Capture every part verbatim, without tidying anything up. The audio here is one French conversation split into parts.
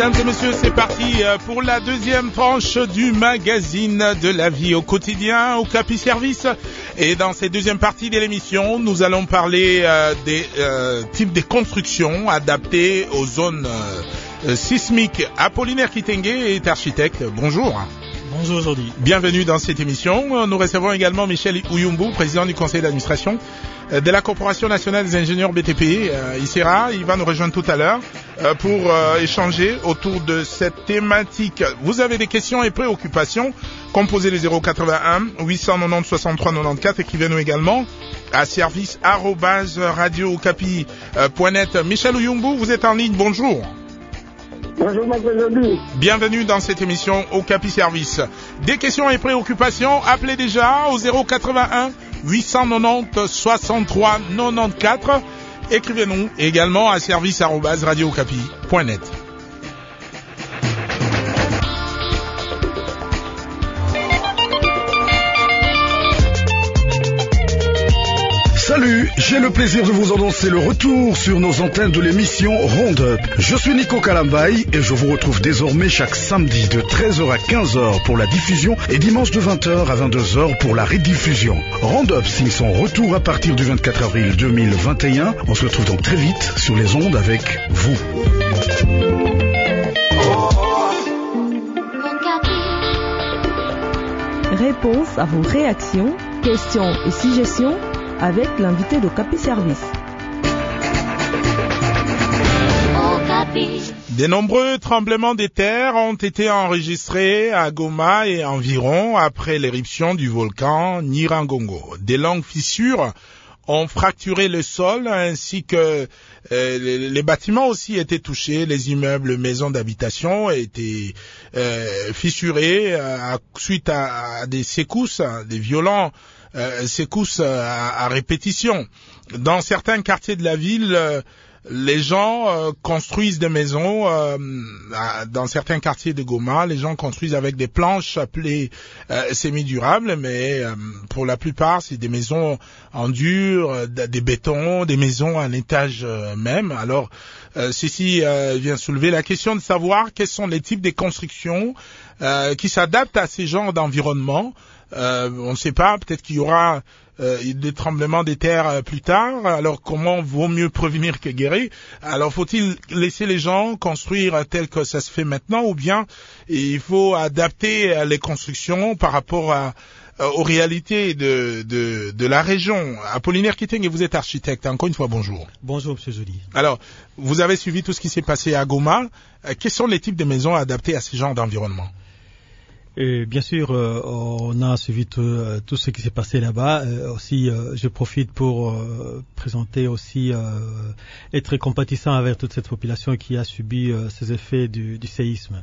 Mesdames et messieurs, c'est parti pour la deuxième tranche du magazine de la vie au quotidien au Capi Service. Et dans cette deuxième partie de l'émission, nous allons parler euh, des euh, types de constructions adaptées aux zones euh, sismiques. Apollinaire Kitenge est architecte. Bonjour. Bonjour aujourd'hui. Bienvenue dans cette émission. Nous recevons également Michel Ouyumbu, président du conseil d'administration de la Corporation nationale des ingénieurs B T P, euh, I C R A. Il va nous rejoindre tout à l'heure euh, pour euh, échanger autour de cette thématique. Vous avez des questions et préoccupations, composez les zéro quatre-vingt-un huit cent quatre-vingt-dix soixante-trois quatre-vingt-quatorze. Écrivez-nous également à service arobase radio okapi point net. Michel Ouyumbu, vous êtes en ligne. Bonjour. Bonjour, M. Bienvenue dans cette émission au Capi Service. Des questions et préoccupations, appelez déjà au zéro quatre-vingt-un huit cent quatre-vingt-dix soixante-trois quatre-vingt-quatorze. Écrivez-nous également à service arobase radio okapi point net. Salut, j'ai le plaisir de vous annoncer le retour sur nos antennes de l'émission Round-Up. Je suis Nico Kalambaye et je vous retrouve désormais chaque samedi de treize heures à quinze heures pour la diffusion et dimanche de vingt heures à vingt-deux heures pour la rediffusion. Round-Up signe son retour à partir du vingt-quatre avril deux mille vingt et un. On se retrouve donc très vite sur les ondes avec vous. Réponse à vos réactions, questions et suggestions avec l'invité de Capi Service. De nombreux tremblements de terre ont été enregistrés à Goma et environ après l'éruption du volcan Nyiragongo. Des longues fissures ont fracturé le sol ainsi que euh, les, les bâtiments aussi étaient touchés. Les immeubles, les maisons d'habitation étaient euh, fissurés euh, suite à, à des secousses, des violents Euh, secousses à, à répétition. Dans certains quartiers de la ville, euh, les gens euh, construisent des maisons. Euh, à, dans certains quartiers de Goma, les gens construisent avec des planches appelées euh, semi-durables, mais euh, pour la plupart, c'est des maisons en dur, euh, des bétons, des maisons à un étage euh, même. Alors, euh, ceci euh, vient soulever la question de savoir quels sont les types de constructions euh, qui s'adaptent à ces genres d'environnement. Euh, on ne sait pas, peut-être qu'il y aura euh, des tremblements de terre euh, plus tard. Alors comment vaut mieux prévenir que guérir? Alors faut-il laisser les gens construire tel que ça se fait maintenant, ou bien il faut adapter les constructions par rapport à, euh, aux réalités de, de, de la région? Apollinaire Kitenge, vous êtes architecte. Encore une fois, bonjour. Bonjour, M. Joly. Alors, vous avez suivi tout ce qui s'est passé à Goma. Euh, quels sont les types de maisons adaptées à ce genre d'environnement? Et bien sûr, euh, on a suivi tout, euh, tout ce qui s'est passé là-bas. Euh, aussi, euh, je profite pour euh, présenter aussi, euh, être compatissant avec toute cette population qui a subi euh, ces effets du, du séisme.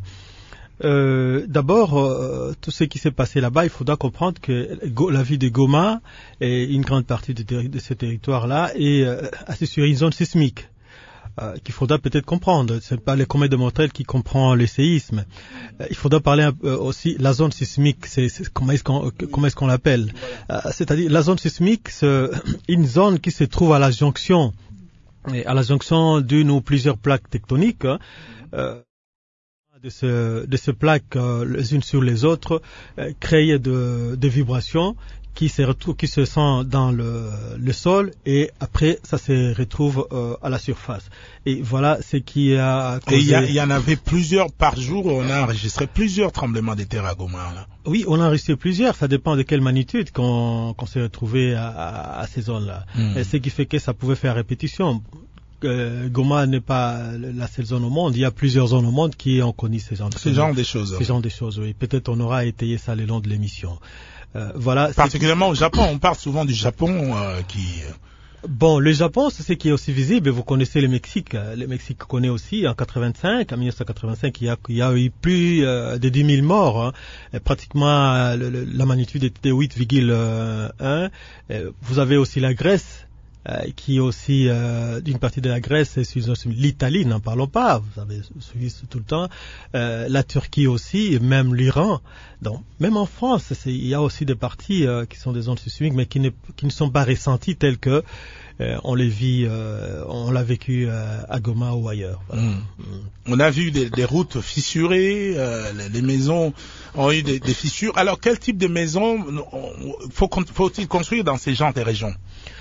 Euh, d'abord, euh, tout ce qui s'est passé là-bas, il faudra comprendre que la ville de Goma et une grande partie de, de ce territoire-là est euh, assez sur une zone sismique. Euh, qu'il faudra peut-être comprendre. C'est pas le commun de Montréal qui comprend le séisme. Euh, il faudra parler un, euh, aussi la zone sismique. C'est, c'est comment est-ce qu'on comment est-ce qu'on l'appelle euh, C'est-à-dire la zone sismique, c'est une zone qui se trouve à la jonction, à la jonction d'une ou plusieurs plaques tectoniques. Euh, de ce de ces plaques euh, les unes sur les autres euh, créent de, de vibrations qui se retrouve, qui se sent dans le, le sol et après ça se retrouve euh, à la surface. Et voilà ce qui a causé... Et il y, y en avait plusieurs par jour. On a enregistré plusieurs tremblements de terre à Goma, là. Oui, on a enregistré plusieurs. Ça dépend de quelle magnitude qu'on, qu'on s'est retrouvé à, à, à ces zones-là. Mmh. Et ce qui fait que ça pouvait faire répétition. Euh, Goma n'est pas la seule zone au monde. Il y a plusieurs zones au monde qui ont connu ces genres de choses. Ces genres des choses. Ces genres des choses, oui. Peut-être on aura étayé ça le long de l'émission. Euh, voilà. Particulièrement au Japon. On parle souvent du Japon euh, qui... Bon, le Japon, c'est ce qui est aussi visible. Vous connaissez le Mexique. Le Mexique connaît aussi en quatre-vingt-cinq, en mille neuf cent quatre-vingt-cinq, il y a, il y a eu plus euh, de dix mille morts. Hein. Et pratiquement, euh, le, la magnitude était huit virgule un. Vous avez aussi la Grèce, euh, qui aussi euh, d'une partie de la Grèce et l'Italie, n'en parlons pas, vous avez suivi tout le temps, euh, la Turquie aussi, et même l'Iran. Donc, même en France, c'est, il y a aussi des parties euh, qui sont des zones sismiques, mais qui ne, qui ne sont pas ressenties telles que euh, on les vit, euh, on l'a vécu euh, à Goma ou ailleurs. Voilà. Mmh. Mmh. On a vu des, des routes fissurées, euh, les, les maisons ont eu des, des fissures. Alors, quel type de maison faut, faut-il construire dans ces genres de régions?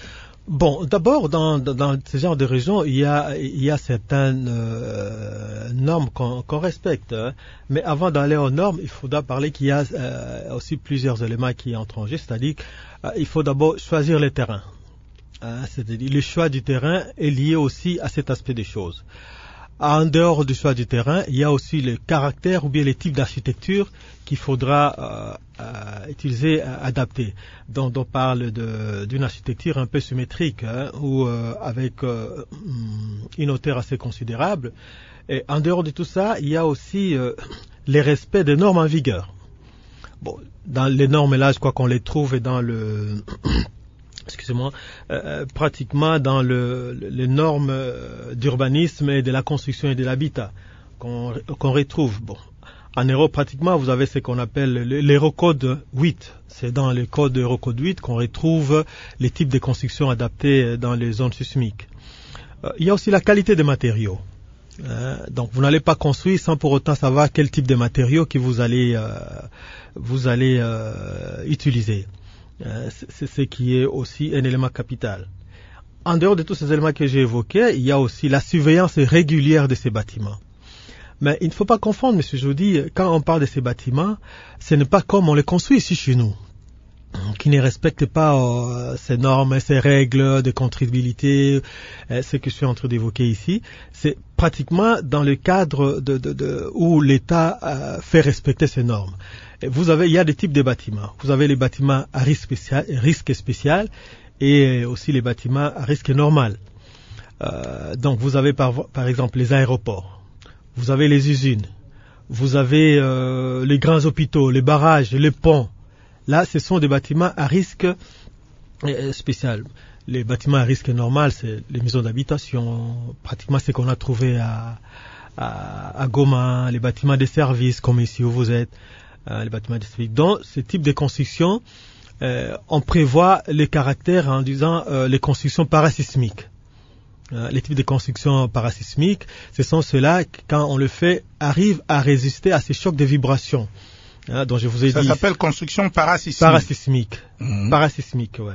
Bon, d'abord, dans, dans, dans ce genre de régions, il y a, il y a certaines euh, normes qu'on, qu'on respecte. Hein. Mais avant d'aller aux normes, il faudra parler qu'il y a euh, aussi plusieurs éléments qui entrent en jeu. C'est-à-dire qu'il euh, faut d'abord choisir le terrain. Hein. C'est-à-dire le choix du terrain est lié aussi à cet aspect des choses. En dehors du choix du terrain, il y a aussi le caractère ou bien les types d'architecture qu'il faudra euh, euh, utiliser, euh, adapter. Donc, on parle de, d'une architecture un peu symétrique, hein, ou euh, avec euh, une hauteur assez considérable. Et en dehors de tout ça, il y a aussi euh, les respects des normes en vigueur. Bon, dans les normes là, je crois qu'on les trouve dans le excusez-moi, euh, pratiquement dans le, le, les normes d'urbanisme et de la construction et de l'habitat qu'on, qu'on retrouve. Bon, en Europe, pratiquement, vous avez ce qu'on appelle l'Eurocode huit. C'est dans le code Eurocode huit qu'on retrouve les types de constructions adaptées dans les zones sismiques. Euh, il y a aussi la qualité des matériaux. Euh, donc, vous n'allez pas construire sans pour autant savoir quel type de matériaux que vous allez, euh, vous allez euh, utiliser. C'est ce qui est aussi un élément capital. En dehors de tous ces éléments que j'ai évoqués, il y a aussi la surveillance régulière de ces bâtiments. Mais il ne faut pas confondre, monsieur Jody, quand on parle de ces bâtiments, ce n'est pas comme on les construit ici chez nous, qui ne respectent pas euh, ces normes, ces règles de contribuabilité, euh, ce que je suis en train d'évoquer ici. C'est pratiquement dans le cadre de, de, de, où l'État euh, fait respecter ces normes. Vous avez, il y a des types de bâtiments. Vous avez les bâtiments à risque spécial, risque spécial et aussi les bâtiments à risque normal. Euh, donc, vous avez par, par exemple les aéroports, vous avez les usines, vous avez euh, les grands hôpitaux, les barrages, les ponts. Là, ce sont des bâtiments à risque euh, spécial. Les bâtiments à risque normal, c'est les maisons d'habitation, pratiquement ce qu'on a trouvé à, à, à Goma, les bâtiments de services comme ici où vous êtes. Euh, les bâtiments district. Dans ce type de construction, euh, on prévoit les caractères en disant euh, les constructions parasismiques. Euh, les types de constructions parasismiques, ce sont ceux-là qui, quand on le fait, arrivent à résister à ces chocs de vibrations. Hein, dont je vous ai Ça dit. Ça s'appelle construction parasismique. Parasismique. Mmh. Parasismique, ouais.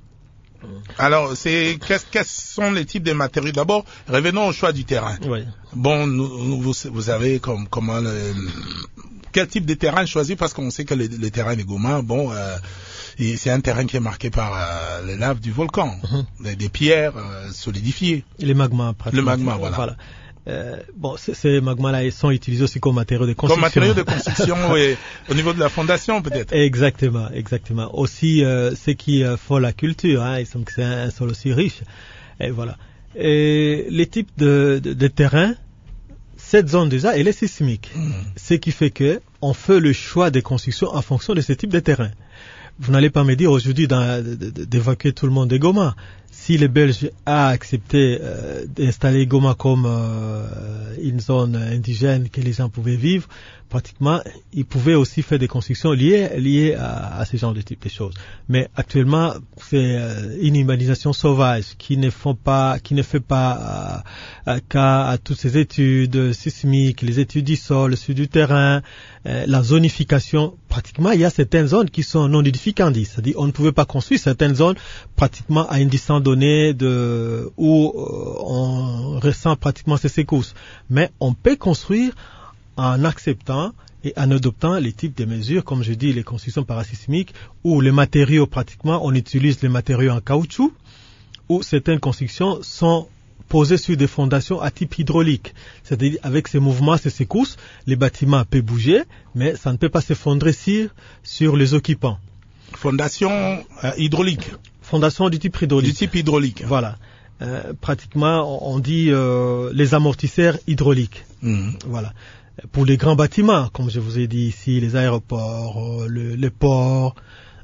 Alors, c'est qu'est-ce, quels sont les types de matériaux? D'abord, revenons au choix du terrain. Ouais. Bon, nous, vous, vous avez comme comment le, quel type de terrain choisir, parce qu'on sait que le, le terrain de Goma, bon, euh, c'est un terrain qui est marqué par euh, les laves du volcan, mm-hmm. des, des pierres euh, solidifiées. Les magmas, pratiquement. Le magma, voilà. voilà. Euh, bon, c- ces magmas-là, ils sont utilisés aussi comme matériaux de construction. Comme matériaux de construction, oui, au niveau de la fondation, peut-être. Exactement, exactement. Aussi, euh, ceux qui euh, font la culture, hein, ils semblent que c'est un, un sol aussi riche. Et voilà. Et les types de, de, de terrain, cette zone déjà, elle est sismique. Mmh. Ce qui fait que on fait le choix des constructions en fonction de ce type de terrain. Vous n'allez pas me dire aujourd'hui dans, de, de, d'évacuer tout le monde de Goma. Si les Belges a accepté euh, d'installer Goma comme euh, une zone indigène que les gens pouvaient vivre, pratiquement, ils pouvaient aussi faire des constructions liées, liées à, à ce genre de type de choses. Mais actuellement, c'est euh, une humanisation sauvage qui ne font pas, qui ne fait pas euh, cas à toutes ces études sismiques, les études du sol, sur du terrain, euh, la zonification. Pratiquement, il y a certaines zones qui sont non édificantes. C'est-à-dire, on ne pouvait pas construire certaines zones pratiquement à une distance donnée de où euh, on ressent pratiquement ces secousses. Mais on peut construire en acceptant et en adoptant les types de mesures, comme je dis, les constructions parasismiques, où les matériaux, pratiquement, on utilise les matériaux en caoutchouc, où certaines constructions sont posées sur des fondations à type hydraulique. C'est-à-dire, avec ces mouvements, ces secousses, les bâtiments peuvent bouger, mais ça ne peut pas s'effondrer sur, sur les occupants. Fondation euh, hydraulique. Fondation du type hydraulique. Du type hydraulique. Voilà. Euh, pratiquement, on dit euh, les amortisseurs hydrauliques. Mmh. Voilà. Pour les grands bâtiments, comme je vous ai dit ici, les aéroports, le, les ports,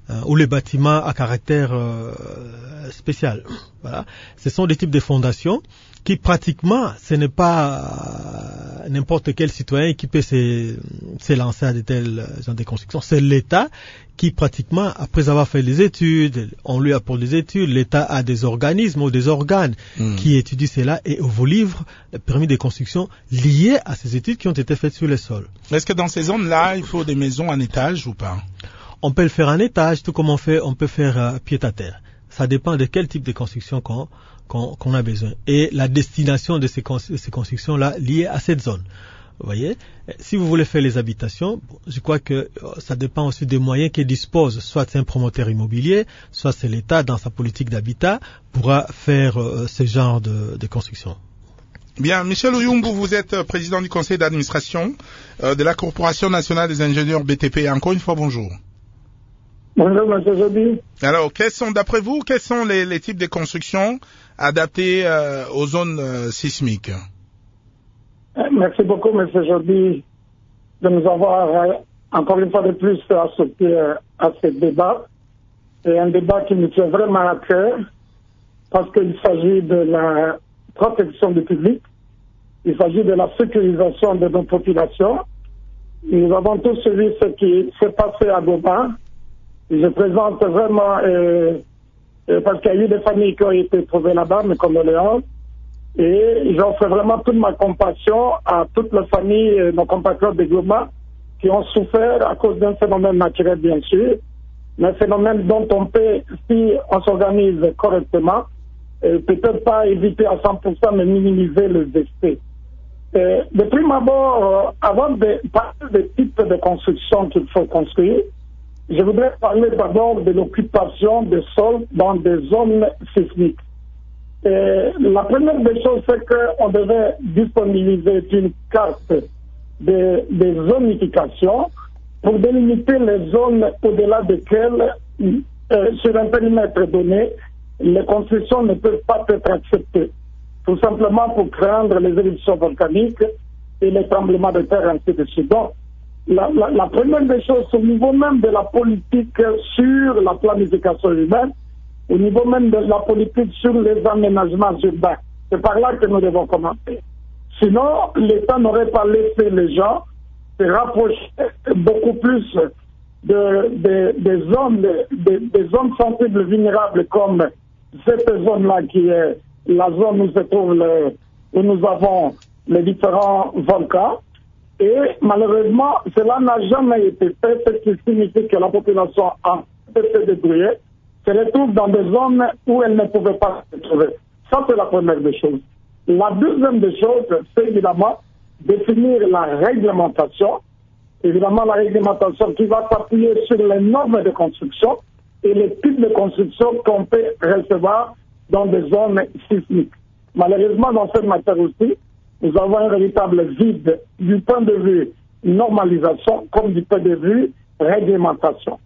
hein, ou les bâtiments à caractère euh, spécial. Voilà. Ce sont des types de fondations qui pratiquement, ce n'est pas euh, n'importe quel citoyen qui peut se, se lancer à de telles genre de constructions. C'est l'État qui pratiquement, après avoir fait les études, on lui apporte des études, l'État a des organismes ou des organes mmh. qui étudient cela et vous livre le permis de construction lié à ces études qui ont été faites sur le sol. Est-ce que dans ces zones-là, il faut des maisons en étage ou pas? On peut le faire en étage, tout comme on fait, on peut faire euh, pied à terre. Ça dépend de quel type de construction qu'on, qu'on, qu'on a besoin. Et la destination de ces, de ces constructions-là liées à cette zone. Vous voyez, si vous voulez faire les habitations, je crois que ça dépend aussi des moyens qu'il dispose. Soit c'est un promoteur immobilier, soit c'est l'État dans sa politique d'habitat pourra faire euh, ce genre de, de construction. Bien, Michel Oyumbu, vous êtes président du conseil d'administration euh, de la Corporation nationale des ingénieurs B T P. Encore une fois, bonjour. Bonjour, M. Joby. Alors, quels sont, d'après vous, quels sont les, les types de constructions adaptées euh, aux zones euh, sismiques? Merci beaucoup, M. Joby, de nous avoir euh, encore une fois de plus associés euh, à ce débat. C'est un débat qui nous tient vraiment à cœur parce qu'il s'agit de la protection du public, il s'agit de la sécurisation de nos populations. Nous avons tous suivi ce qui s'est passé à Goma. Je présente vraiment, euh, euh, parce qu'il y a eu des familles qui ont été trouvées là-bas, mes condoléances, et j'offre vraiment toute ma compassion à toutes les familles, euh, nos compatriotes de Goma, qui ont souffert à cause d'un phénomène naturel, bien sûr, mais un phénomène dont on peut, si on s'organise correctement, euh, peut-être pas éviter à cent pour cent, mais minimiser les effets. Euh, de prime abord, euh, avant de parler des types de construction qu'il faut construire, je voudrais parler d'abord de l'occupation des sols dans des zones sismiques. Et la première des choses, c'est qu'on devait disponibiliser une carte de, de zonification pour délimiter les zones au-delà desquelles, euh, sur un périmètre donné, les constructions ne peuvent pas être acceptées. Tout simplement pour craindre les éruptions volcaniques et les tremblements de terre, ainsi de suite. Donc, La, la, la première des choses, au niveau même de la politique sur la planification humaine, au niveau même de la politique sur les aménagements urbains, c'est par là que nous devons commencer. Sinon, l'État n'aurait pas laissé les gens se rapprocher beaucoup plus de, de, des zones, de, des zones sensibles vulnérables comme cette zone-là qui est la zone où se trouve le, où nous avons les différents volcans. Et malheureusement, cela n'a jamais été fait, ce qui signifie que la population a été débrouillée, se retrouve dans des zones où elle ne pouvait pas se trouver. Ça, c'est la première des choses. La deuxième des choses, c'est évidemment définir la réglementation. Évidemment, la réglementation qui va s'appuyer sur les normes de construction et les types de construction qu'on peut recevoir dans des zones sismiques. Malheureusement, dans cette matière aussi, nous avons un véritable vide du point de vue normalisation comme du point de vue réglementation.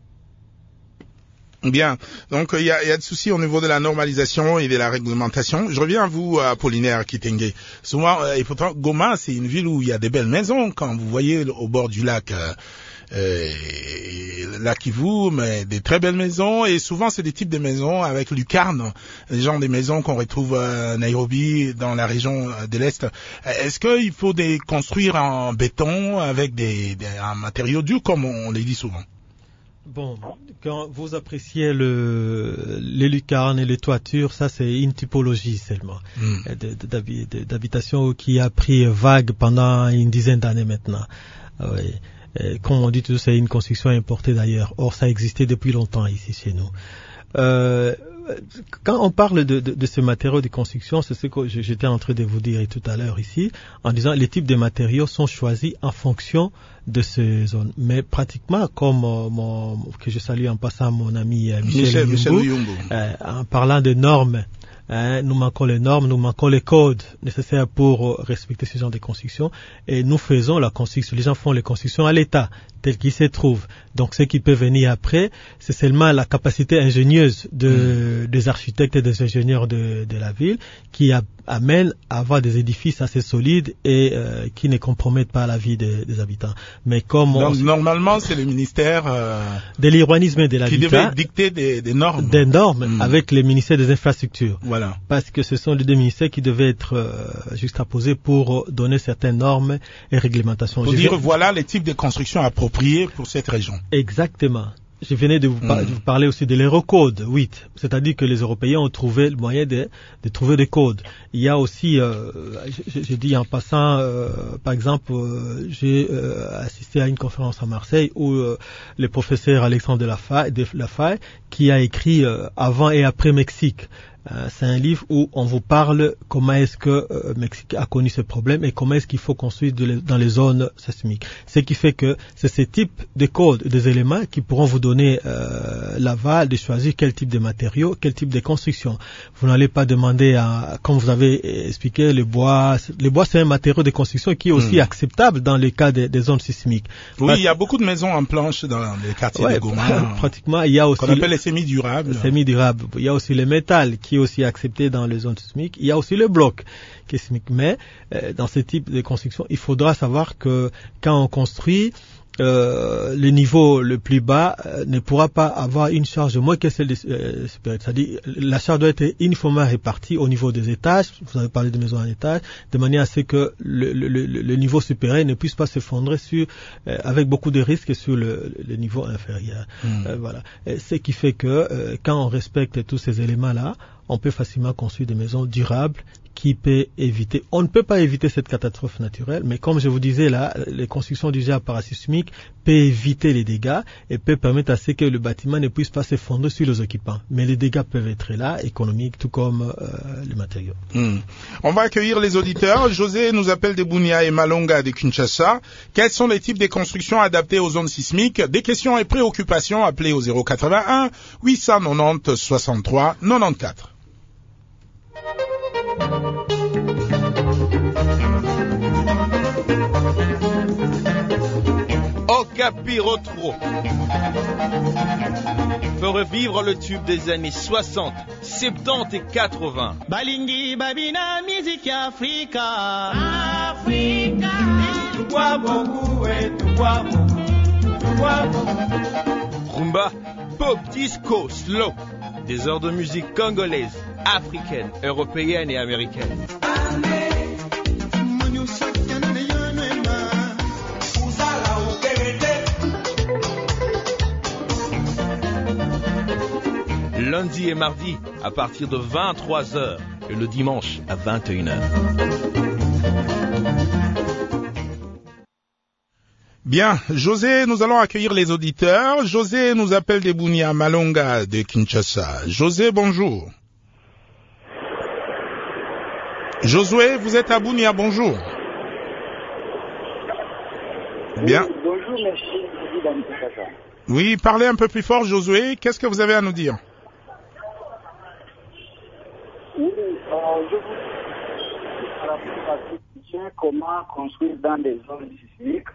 Bien. Donc, il y a, y a de soucis au niveau de la normalisation et de la réglementation. Je reviens à vous, Apollinaire Kitenge. Souvent, euh, et pourtant, Goma, c'est une ville où il y a des belles maisons. Quand vous voyez au bord du lac, euh, euh, lac Kivu, mais des très belles maisons. Et souvent, c'est des types de maisons avec lucarne. Les gens des maisons qu'on retrouve à Nairobi, dans la région de l'Est. Est-ce qu'il faut des construire en béton avec des, des un matériau dur, comme on, on les dit souvent? Bon, quand vous appréciez le, les lucarnes et les toitures, ça c'est une typologie seulement mmh. d'habitation qui a pris vague pendant une dizaine d'années maintenant. Oui. Et, comme on dit tout, c'est une construction importée d'ailleurs. Or, ça existait depuis longtemps ici chez nous. Euh, quand on parle de, de, de ce matériau de construction, c'est ce que j'étais en train de vous dire tout à l'heure ici, en disant les types de matériaux sont choisis en fonction de ces zones. Mais pratiquement, comme euh, mon, que je salue en passant mon ami euh, Michel, Michel Oyumbu, euh, en parlant de normes, hein, nous manquons les normes, nous manquons les codes nécessaires pour euh, respecter ce genre de construction, et nous faisons la construction. Les gens font les constructions à l'État, tel qu'il se trouve. Donc ce qui peut venir après, c'est seulement la capacité ingénieuse de, mmh. des architectes et des ingénieurs de, de la ville qui a, amène à avoir des édifices assez solides et euh, qui ne compromettent pas la vie des, des habitants. Mais comme Donc, on, normalement, c'est le ministère euh, de l'urbanisme et de l'habitat qui devait dicter des, des normes. Des normes mmh. avec le ministère des infrastructures. Voilà. Parce que ce sont les deux ministères qui devaient être euh, juxtaposés pour donner certaines normes et réglementations. Pour Je dire viens... voilà les types de constructions appropriées pour cette région. Exactement. Je venais de vous, par... mmh. de vous parler aussi de l'Eurocode huit, c'est-à-dire que les Européens ont trouvé le moyen de, de trouver des codes. Il y a aussi, euh, je, je dis en passant, euh, par exemple, euh, j'ai euh, assisté à une conférence à Marseille où euh, le professeur Alexandre de Lafaye, de Lafaye qui a écrit euh, Avant et après Mexique. Euh, c'est un livre où on vous parle comment est-ce que euh, Mexique a connu ce problème et comment est-ce qu'il faut construire de les, dans les zones sismiques. Ce qui fait que c'est ce type de codes, des éléments qui pourront vous donner euh, l'aval de choisir quel type de matériaux, quel type de construction. Vous n'allez pas demander à, comme vous avez expliqué, le bois. Le bois, c'est un matériau de construction qui est aussi mmh. acceptable dans le cas des, des zones sismiques. Oui, Parce... il y a beaucoup de maisons en planche dans les quartiers ouais, de Goma. Pratiquement, il y a aussi qu'on appelle les semi-durables. Semi-durables. Il y a aussi le métal qui est aussi accepté dans les zones sismiques. Il y a aussi le bloc qui est sismique. Mais euh, dans ce type de construction, il faudra savoir que quand on construit, euh, le niveau le plus bas euh, ne pourra pas avoir une charge moins que celle des euh, supérieures. C'est-à-dire la charge doit être uniformément répartie au niveau des étages. Vous avez parlé de maisons en étage, de manière à ce que le, le, le, le niveau supérieur ne puisse pas s'effondrer sur euh, avec beaucoup de risques sur le, le niveau inférieur. Mmh. Euh, voilà. Et ce qui fait que euh, quand on respecte tous ces éléments-là, on peut facilement construire des maisons durables qui peut éviter. On ne peut pas éviter cette catastrophe naturelle, mais comme je vous disais là, les constructions du géant parasismique peuvent éviter les dégâts et peuvent permettre à ce que le bâtiment ne puisse pas s'effondrer sur les occupants. Mais les dégâts peuvent être là, économiques, tout comme euh, les matériaux. Mmh. On va accueillir les auditeurs. José nous appelle de Bunia et Malonga de Kinshasa. Quels sont les types de constructions adaptées aux zones sismiques? Des questions et préoccupations, appelez au zéro quatre-vingt-un huit cent quatre-vingt-dix soixante-trois quatre-vingt-quatorze. Okapi Retro peut revivre le tube des années soixante, soixante-dix et quatre-vingts. Balingi babina musique Africa. Africa. Toi beaucoup et toi beaucoup. Toi beaucoup. Rumba, pop, disco, slow. Des heures de musique congolaise, africaine, européenne et américaine. Lundi et mardi à partir de vingt-trois heures et le dimanche à vingt et une heures. Bien, José, nous allons accueillir les auditeurs. José nous appelle de Bunia Malonga de Kinshasa. José, bonjour. Josué, vous êtes à Bunia, bonjour. Bien. Oui, bonjour, monsieur le président de Kinshasa. Oui, parlez un peu plus fort, Josué. Qu'est-ce que vous avez à nous dire? Oui, euh, je vous dis par rapport à cette question, comment construire dans des zones sismiques.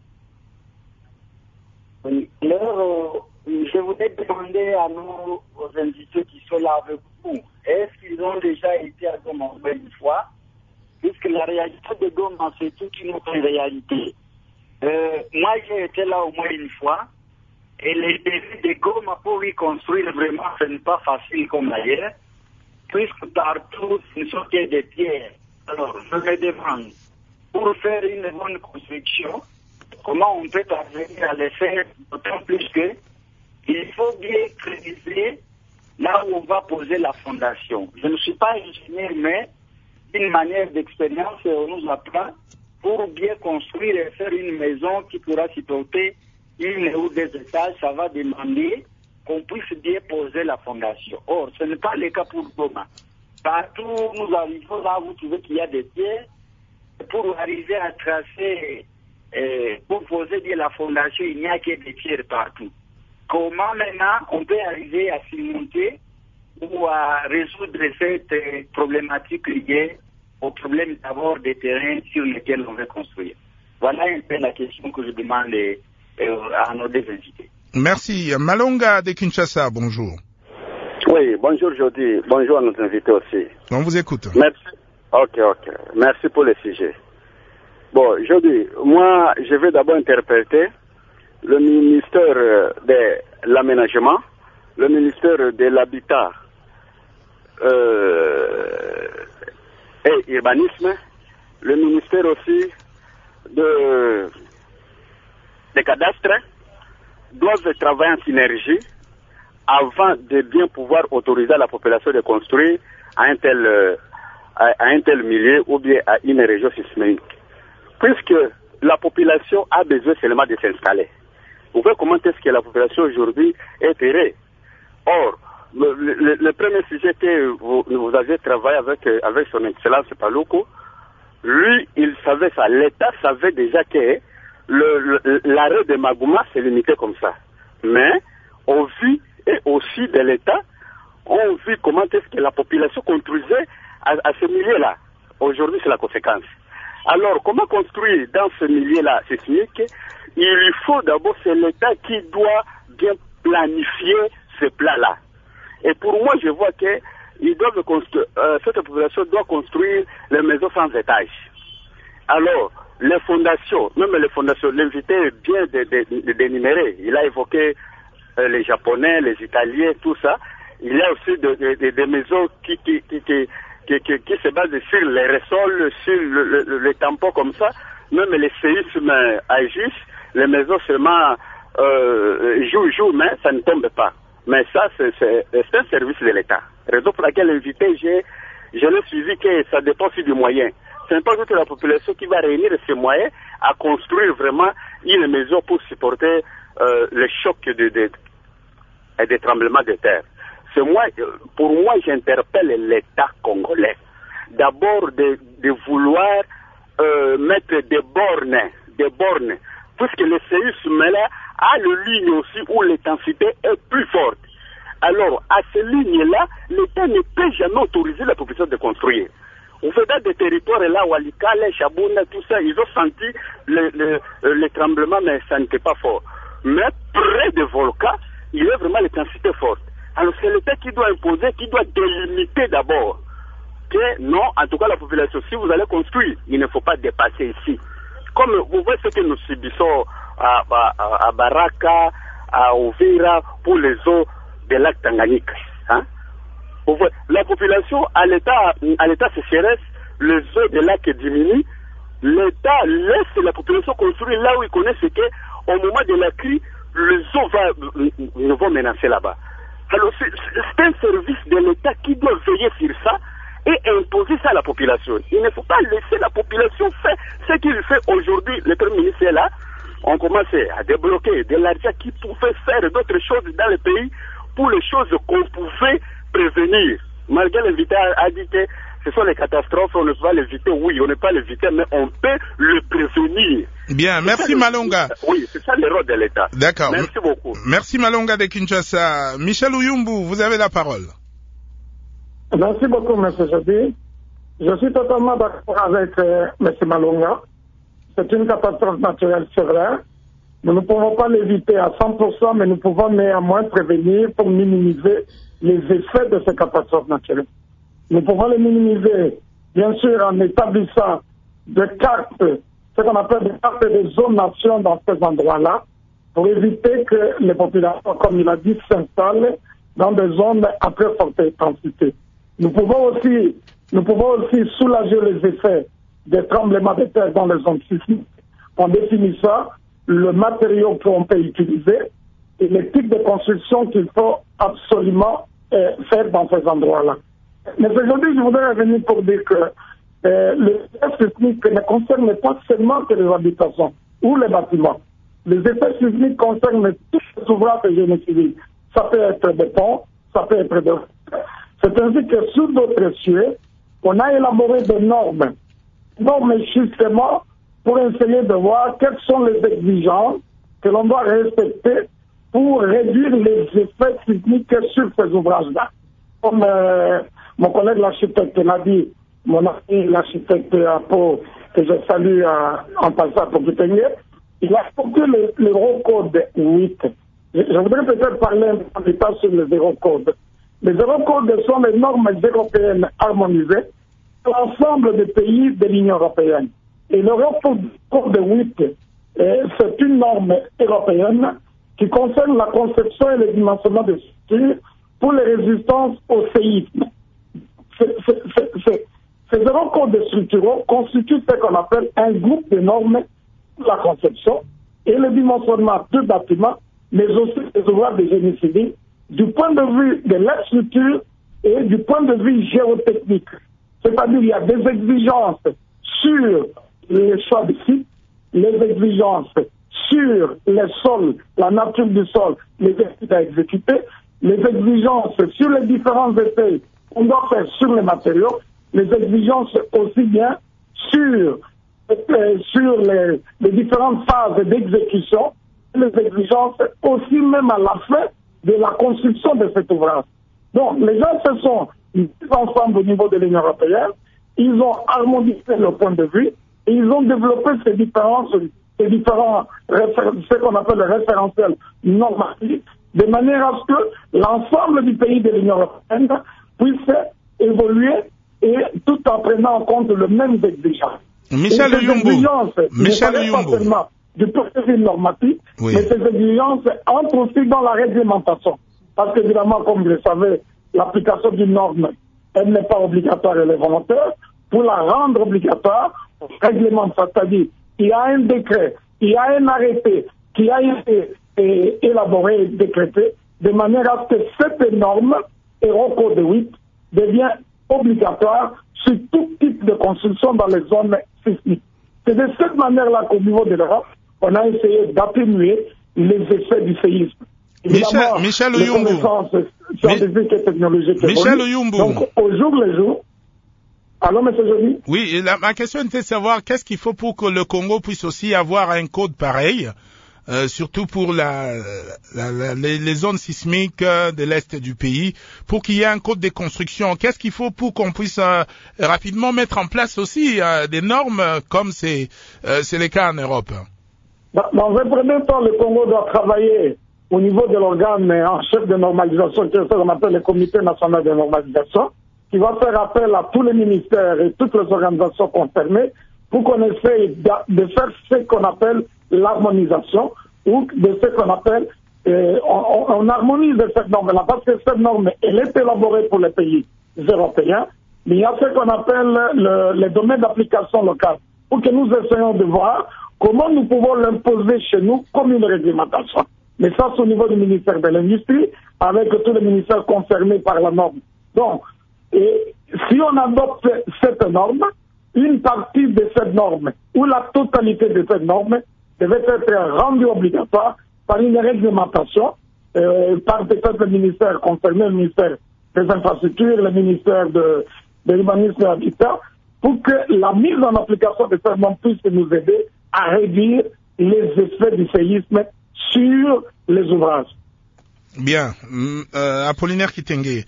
Oui, alors, euh, je voudrais demander à nos aux invités qui sont là avec vous, est-ce qu'ils ont déjà été à Goma une fois? Puisque la réalité de Goma, c'est toute une autre réalité. Euh, moi, j'ai été là au moins une fois, et les défis de Goma pour y construire, vraiment, ce n'est pas facile comme ailleurs, puisque partout, ce ne sont que des pierres. Alors, je me demande, pour faire une bonne construction, comment on peut parvenir à le faire, d'autant plus que il faut bien préciser là où on va poser la fondation. Je ne suis pas ingénieur, mais d'une manière d'expérience, on nous apprend pour bien construire et faire une maison qui pourra supporter une ou deux étages, ça va demander qu'on puisse bien poser la fondation. Or, ce n'est pas le cas pour Goma. Partout où nous arrivons là, vous trouvez qu'il y a des pierres. Pour arriver à tracer, euh, pour poser bien la fondation, il n'y a que des pierres partout. Comment maintenant on peut arriver à surmonter ou à résoudre cette euh, problématique liée au problème d'abord des terrains sur lesquels on veut construire? Voilà un peu la question que je demande euh, et à nos deux invités. Merci. Malonga de Kinshasa, bonjour. Oui, bonjour Jody, bonjour à nos invités aussi. On vous écoute. Merci. Ok, ok. Merci pour le sujet. Bon, Jody, moi, je vais d'abord interpréter le ministère de l'Aménagement, le ministère de l'Habitat euh, et Urbanisme, le ministère aussi de, des cadastres, doivent travailler en synergie avant de bien pouvoir autoriser la population de construire à un tel, euh, à, à un tel milieu ou bien à une région sismique. Puisque la population a besoin seulement de s'installer. Vous voyez comment est-ce que la population aujourd'hui est errée. Or, le, le, le premier sujet que vous, vous avez travaillé avec, avec son excellence Paluku, lui, il savait ça. L'État savait déjà que le, le, l'arrêt de Magouma s'est limité comme ça. Mais, au vu et aussi de l'État, on vit comment est-ce que la population construisait à, à ce milieu-là. Aujourd'hui, c'est la conséquence. Alors, comment construire dans ce milieu-là sismique? Il faut d'abord, c'est l'État qui doit bien planifier ce plan-là. Et pour moi, je vois que ils doivent construire, euh, cette population doit construire les maisons sans étage. Alors, les fondations, même les fondations, l'invité est bien d'énumérer. Il a évoqué euh, les Japonais, les Italiens, tout ça. Il y a aussi de, de, de, des maisons qui, qui, qui, qui, qui, qui, qui se basent sur les ressols, sur le, le, le, le tampon comme ça. Même les séismes agissent, les maisons seulement euh, jouent, jouent, mais ça ne tombe pas. Mais ça, c'est un service de l'État. Raison pour laquelle l'invité, j'ai, je l'ai suivi que ça dépend aussi du moyen. Ce n'est pas toute la population qui va réunir ses moyens à construire vraiment une maison pour supporter euh, le choc de, de, et des tremblements de terre. Moi, pour moi, j'interpelle l'État congolais. D'abord, de, de vouloir euh, mettre des bornes, des bornes, puisque le séisme-là a le ligne aussi où l'intensité est plus forte. Alors, à ces lignes-là, l'État ne peut jamais autoriser la population de construire. On fait dans des territoires là, Walikale, Chabouna, tout ça, ils ont senti le, le, le tremblement, mais ça n'était pas fort. Mais près des volcans, il y a vraiment l'intensité forte. Alors c'est l'État qui doit imposer, qui doit délimiter d'abord. Que non, en tout cas la population, si vous allez construire, il ne faut pas dépasser ici. Comme vous voyez ce que nous subissons à, à, à Baraka, à Uvira, pour les eaux des lacs Tanganyika. Hein? La population, à l'état à l'état sécheresse, les eaux des lacs diminuent. L'État laisse la population construire là où il connaît ce qu'est. Au moment de la crise, les eaux va, ne vont menacer là-bas. Alors c'est un service de l'État qui doit veiller sur ça et imposer ça à la population. Il ne faut pas laisser la population faire ce qu'il fait aujourd'hui. Le Premier ministre est là. On commence à débloquer de l'argent qui pouvait faire d'autres choses dans le pays pour les choses qu'on pouvait prévenir. Malgré l'invité a, a dit que ce sont les catastrophes, on ne peut pas l'éviter. Oui, on ne peut pas l'éviter, mais on peut le prévenir. Bien, merci Malonga. Oui, c'est ça le rôle de l'État. D'accord. Merci beaucoup. Merci Malonga de Kinshasa. Michel Ouyumbu, vous avez la parole. Merci beaucoup, M. Jody. Je suis totalement d'accord avec euh, M. Malonga. C'est une catastrophe naturelle, c'est vrai. Nous ne pouvons pas l'éviter à cent pour cent, mais nous pouvons néanmoins prévenir pour minimiser les effets de ces catastrophes naturelles. Nous pouvons les minimiser, bien sûr, en établissant des cartes, ce qu'on appelle des cartes de zone-nation dans ces endroits-là, pour éviter que les populations, comme il a dit, s'installent dans des zones à très forte intensité. Nous pouvons aussi, nous pouvons aussi soulager les effets des tremblements de terre dans les zones sismiques en définissant le matériau qu'on peut utiliser et les types de construction qu'il faut absolument euh, faire dans ces endroits-là. Mais aujourd'hui, je voudrais revenir pour dire que euh, le effet sismique ne concerne pas seulement que les habitations ou les bâtiments. Les effets sismiques concernent tous les ouvrages de génie civil. Ça peut être des ponts, ça peut être des... C'est ainsi que sur d'autres cieux, on a élaboré des normes. Normes justement pour essayer de voir quelles sont les exigences que l'on doit respecter pour réduire les effets sismiques sur ces ouvrages-là. Comme euh, mon collègue l'architecte l'a dit, mon ami l'architecte Apo, que je salue euh, en passant pour Gutengue, il a sorti le- l'Eurocode huit. Je, je voudrais peut-être parler un peu plus sur les Eurocodes. Les Eurocodes sont les normes européennes harmonisées pour l'ensemble des pays de l'Union européenne. Et l'Eurocode huit, euh, c'est une norme européenne qui concerne la conception et le dimensionnement des structures pour les résistances au séisme. C'est- c'est- c'est- c'est- Ces Eurocodes structuraux constituent ce qu'on appelle un groupe de normes pour la conception et le dimensionnement de bâtiments, mais aussi des ouvrages de génie civil, du point de vue de la structure et du point de vue géotechnique. C'est-à-dire qu'il y a des exigences sur les choix de sites, les exigences sur les sols, la nature du sol, les études à exécuter, les exigences sur les différents effets qu'on doit faire sur les matériaux, les exigences aussi bien sur, euh, sur les, les différentes phases d'exécution, les exigences aussi même à la fin de la construction de cet ouvrage. Donc, les gens se sont mis ensemble au niveau de l'Union européenne, ils ont harmonisé leur point de vue, et ils ont développé ces différents, ces différents réfé- ce qu'on appelle le référentiel normatif, de manière à ce que l'ensemble du pays de l'Union européenne puisse évoluer et tout en prenant en compte le même exigences. Michel Oyombo. Michel ne Oyombo. pas seulement du point de vue normatif, Oui. mais ces exigences entrent aussi dans la réglementation. Parce qu'évidemment, comme vous le savez, l'application d'une norme, elle n'est pas obligatoire, elle est volontaire. Pour la rendre obligatoire, réglement, c'est-à-dire il y a un décret, il y a un arrêté qui a été eh, élaboré et décrété, de manière à ce que cette norme, Eurocode huit, devient obligatoire sur tout type de construction dans les zones sismiques. C'est de cette manière-là qu'au niveau de l'Europe, on a essayé d'atténuer les effets du séisme. Évidemment, Michel les Oyombo. connaissances scientifiques et technologiques Michel évoluent. Oyombo. Donc, au jour le jour, allô, monsieur Joly? Oui, et la- ma question était de savoir qu'est-ce qu'il faut pour que le Congo puisse aussi avoir un code pareil, euh, surtout pour la, la- la- les, les zones sismiques euh, de l'Est du pays, pour qu'il y ait un code de construction. Qu'est-ce qu'il faut pour qu'on puisse euh, rapidement mettre en place aussi euh, des normes euh, comme c'est euh, c'est le cas en Europe? Dans, dans un premier temps, le Congo doit travailler au niveau de l'organe en chef de normalisation, qui est ce qu'on appelle le Comité national de normalisation, qui va faire appel à tous les ministères et toutes les organisations concernées pour qu'on essaye de, de faire ce qu'on appelle l'harmonisation ou de ce qu'on appelle, euh, on, on harmonise cette norme-là, parce que cette norme, elle est élaborée pour les pays européens, mais il y a ce qu'on appelle le, le domaine d'application locale, pour que nous essayions de voir comment nous pouvons l'imposer chez nous comme une réglementation. Mais ça, c'est au niveau du ministère de l'Industrie, avec tous les ministères concernés par la norme. Donc, et si on adopte cette norme, une partie de cette norme, ou la totalité de cette norme, devait être rendue obligatoire par une réglementation, euh, par peut-être le ministère concerné, le ministère des infrastructures, le ministère de, de l'urbanisme et de l'habitat, pour que la mise en application de cette norme puisse nous aider à réduire les effets du séisme sur les ouvrages. Bien. Mm, euh, Apollinaire Kitenge.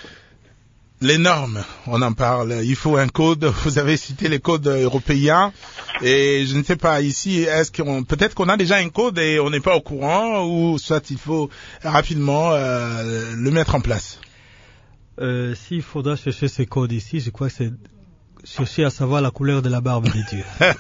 Les normes, on en parle. Il faut un code. Vous avez cité les codes européens. Et je ne sais pas ici, est-ce qu'on, peut-être qu'on a déjà un code et on n'est pas au courant, ou soit il faut rapidement euh, le mettre en place. Euh, s'il faudra chercher ces codes ici, je crois que c'est chercher à savoir la couleur de la barbe des dieux.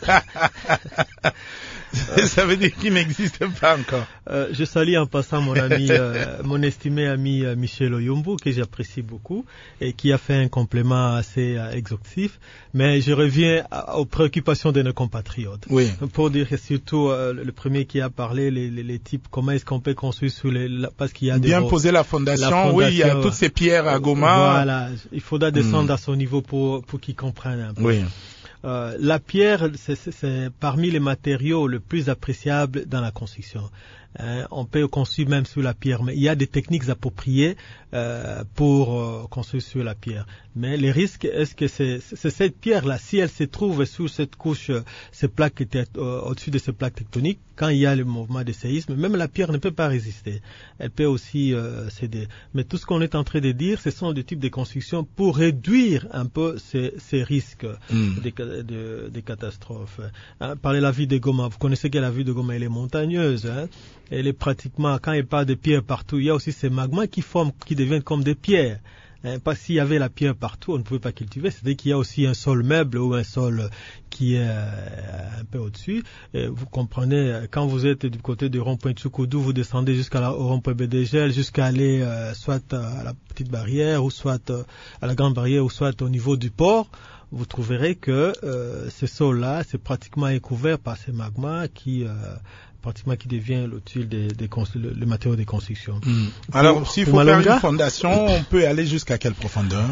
Ça veut dire qu'il n'existe pas encore. Euh, je salue en passant mon ami, euh, mon estimé ami euh, Michel Oyombo, que j'apprécie beaucoup et qui a fait un complément assez euh, exhaustif. Mais je reviens à, aux préoccupations de nos compatriotes. Oui. Pour dire que surtout euh, le premier qui a parlé, les, les, les types, comment est-ce qu'on peut construire sous les, la, parce qu'il y a des bien poser la fondation, la fondation. Oui, il y a toutes ces pierres à Goma. Voilà, il faudra descendre mmh. à son niveau pour pour qu'ils comprennent un peu. Oui. Euh, la pierre, c'est, c'est, c'est parmi les matériaux le plus appréciables dans la construction. Hein, on peut construire même sur la pierre, mais il y a des techniques appropriées euh, pour euh, construire sur la pierre. Mais les risques, est-ce que c'est, c'est cette pierre-là, si elle se trouve sous cette couche, ces plaques étaient euh, au-dessus de ces plaques tectoniques, quand il y a le mouvement de séisme, même la pierre ne peut pas résister. Elle peut aussi euh, céder. Mais tout ce qu'on est en train de dire, ce sont des types de constructions pour réduire un peu ces, ces risques mmh. de, de, de catastrophes. Hein, parlez de la ville de Goma. Vous connaissez que la ville de Goma, elle est montagneuse. Hein. Elle est pratiquement, quand il n'y a pas de pierres partout, il y a aussi ces magmas qui forment, qui deviennent comme des pierres. Hein, parce qu'il y avait la pierre partout, on ne pouvait pas cultiver. C'est-à-dire qu'il y a aussi un sol meuble ou un sol qui est euh, un peu au-dessus. Et vous comprenez, quand vous êtes du côté du rond-point Tchoukoudou, vous descendez jusqu'à au rond-point Bédégel, jusqu'à aller euh, soit à la petite barrière, ou soit euh, à la grande barrière, ou soit au niveau du port. Vous trouverez que euh, ce sol-là, c'est pratiquement couvert par ces magmas qui... Euh, pratiquement qui devient le, des, des, le, le matériau de construction. Mmh. Alors, s'il faut faire une fondation, on peut aller jusqu'à quelle profondeur?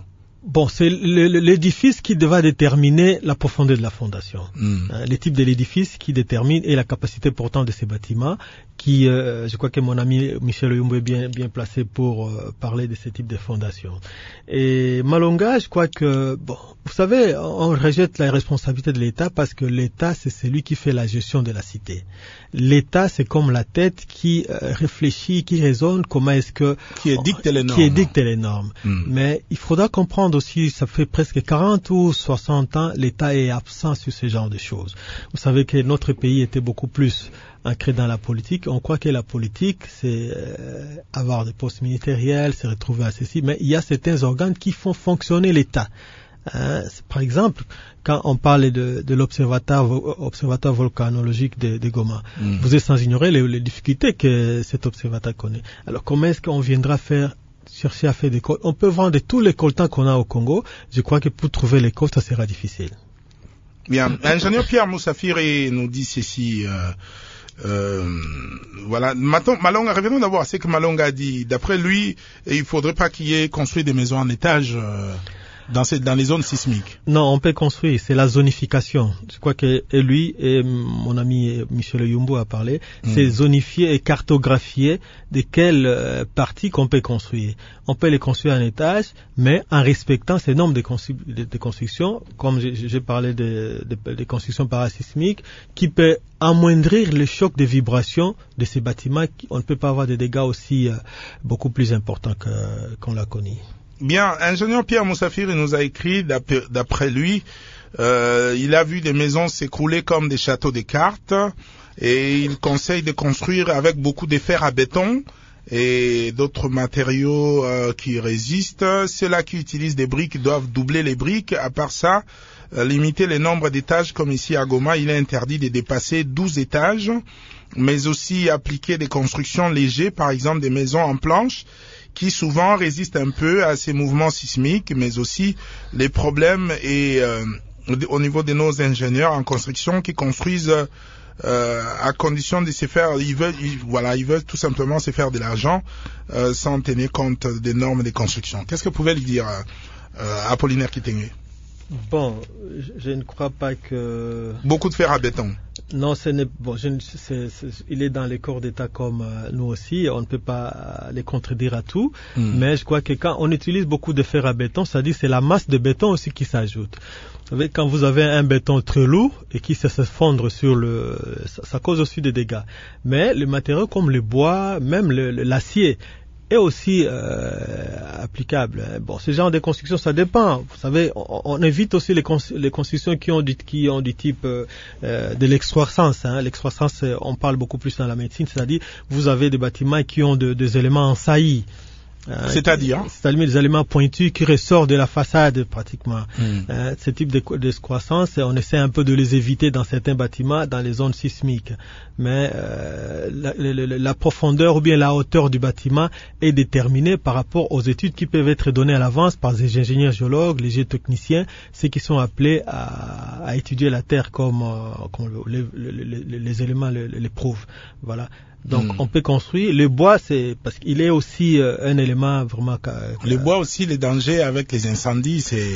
Bon, c'est le, le, l'édifice qui va déterminer la profondeur de la fondation. Mmh. Hein, les types de l'édifice qui détermine et la capacité pourtant de ces bâtiments qui, euh, je crois que mon ami Michel Oyumbo est bien, bien placé pour euh, parler de ce type de fondation. Et Malonga, je crois que, bon, vous savez, on rejette la responsabilité de l'État parce que l'État, c'est celui qui fait la gestion de la cité. L'État, c'est comme la tête qui euh, réfléchit, qui raisonne comment est-ce que... Qui édicte les normes. Qui édicte les normes. Mmh. Mais il faudra comprendre aussi, ça fait presque quarante ou soixante ans, l'État est absent sur ce genre de choses. Vous savez que notre pays était beaucoup plus ancré dans la politique. On croit que la politique, c'est euh, avoir des postes ministériels, se retrouver à ceci, mais il y a certains organes qui font fonctionner l'État. Hein, par exemple, quand on parle de, de l'observatoire observatoire volcanologique de, de Goma, mmh. vous êtes sans ignorer les, les difficultés que cet observatoire connaît. Alors comment est-ce qu'on viendra faire chercher à faire des coltan? On peut vendre tous les coltans qu'on a au Congo. Je crois que pour trouver les coltans, ça sera difficile. Bien, ingénieur Pierre Moussafiri nous dit ceci. Euh, euh, voilà. Maintenant, Malonga, revenons d'abord à ce que Malonga a dit. D'après lui, il faudrait pas qu'il y ait construit des maisons en étage. Euh, Dans, ces, dans les zones sismiques. Non, on peut construire, c'est la zonification. Je crois que et lui et mon ami Michel Oyumbo a parlé, mmh. c'est zonifier et cartographier de quelles euh, parties qu'on peut construire. On peut les construire en étage, mais en respectant ces normes de, constru- de, de construction, comme j'ai, j'ai parlé de, de, de construction parasismique, qui peut amoindrir le choc de vibration de ces bâtiments. On ne peut pas avoir des dégâts aussi euh, beaucoup plus importants que, qu'on l'a connu. Bien, ingénieur Pierre Moussafiri nous a écrit, d'après lui, euh, il a vu des maisons s'écrouler comme des châteaux de cartes et il conseille de construire avec beaucoup de fer à béton et d'autres matériaux euh, qui résistent. Ceux-là qui utilisent des briques doivent doubler les briques. À part ça, euh, limiter le nombre d'étages comme ici à Goma, il est interdit de dépasser douze étages, mais aussi appliquer des constructions légères, par exemple des maisons en planches, qui souvent résistent un peu à ces mouvements sismiques, mais aussi les problèmes et euh, au niveau de nos ingénieurs en construction qui construisent euh, à condition de se faire, ils veulent, ils, voilà, ils veulent tout simplement se faire de l'argent euh, sans tenir compte des normes de construction. Qu'est-ce que vous pouvez lui dire, euh, Apollinaire Kitenge? Bon, je, je ne crois pas que... Beaucoup de fer à béton. Non, ce n'est bon. Je ne, c'est, c'est, il est dans les corps d'État comme euh, nous aussi. On ne peut pas les contredire à tout. Mmh. Mais je crois que quand on utilise beaucoup de fer à béton, c'est-à-dire c'est la masse de béton aussi qui s'ajoute. Vous savez, quand vous avez un béton très lourd et qui se fondre sur le, ça, ça cause aussi des dégâts. Mais les matériaux comme le bois, même le, le, l'acier, est aussi euh, applicable. Bon, ce genre de construction, ça dépend. Vous savez, on, on évite aussi les, cons- les constructions qui ont du, qui ont du type euh, de l'excroissance. Hein. L'excroissance, on parle beaucoup plus dans la médecine, c'est-à-dire vous avez des bâtiments qui ont de, des éléments en saillie. Hein, c'est-à-dire C'est-à-dire des éléments pointus qui ressortent de la façade pratiquement. Mm. Hein, ce type de, de croissance, on essaie un peu de les éviter dans certains bâtiments, dans les zones sismiques. Mais euh, la, la, la profondeur ou bien la hauteur du bâtiment est déterminée par rapport aux études qui peuvent être données à l'avance par les ingénieurs géologues, les géotechniciens, ceux qui sont appelés à, à étudier la Terre comme, euh, comme les, les, les, les éléments les, les prouvent. Voilà. Donc mmh. on peut construire. Le bois, c'est parce qu'il est aussi euh, un élément vraiment. Le bois aussi, les dangers avec les incendies, c'est.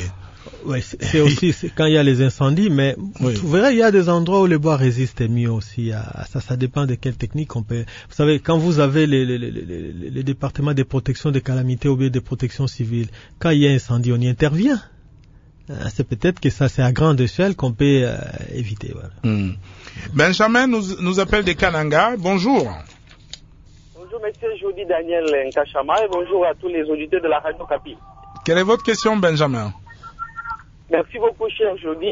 Oui, c'est aussi c'est quand il y a les incendies, mais oui. Vous verrez, il y a des endroits où les bois résistent mieux aussi. À ça, ça dépend de quelle technique on peut. Vous savez, quand vous avez les, les, les, les, les départements de protection des calamités ou bien de protection civile, quand il y a incendie, on y intervient. C'est peut-être que ça, c'est à grande échelle qu'on peut euh, éviter. Voilà. Mm. Benjamin nous, nous appelle des Kananga. Bonjour. Bonjour, monsieur Jody Daniel Nkachama et bonjour à tous les auditeurs de la Radio Kapi. Quelle est votre question, Benjamin? Merci beaucoup, cher Jody.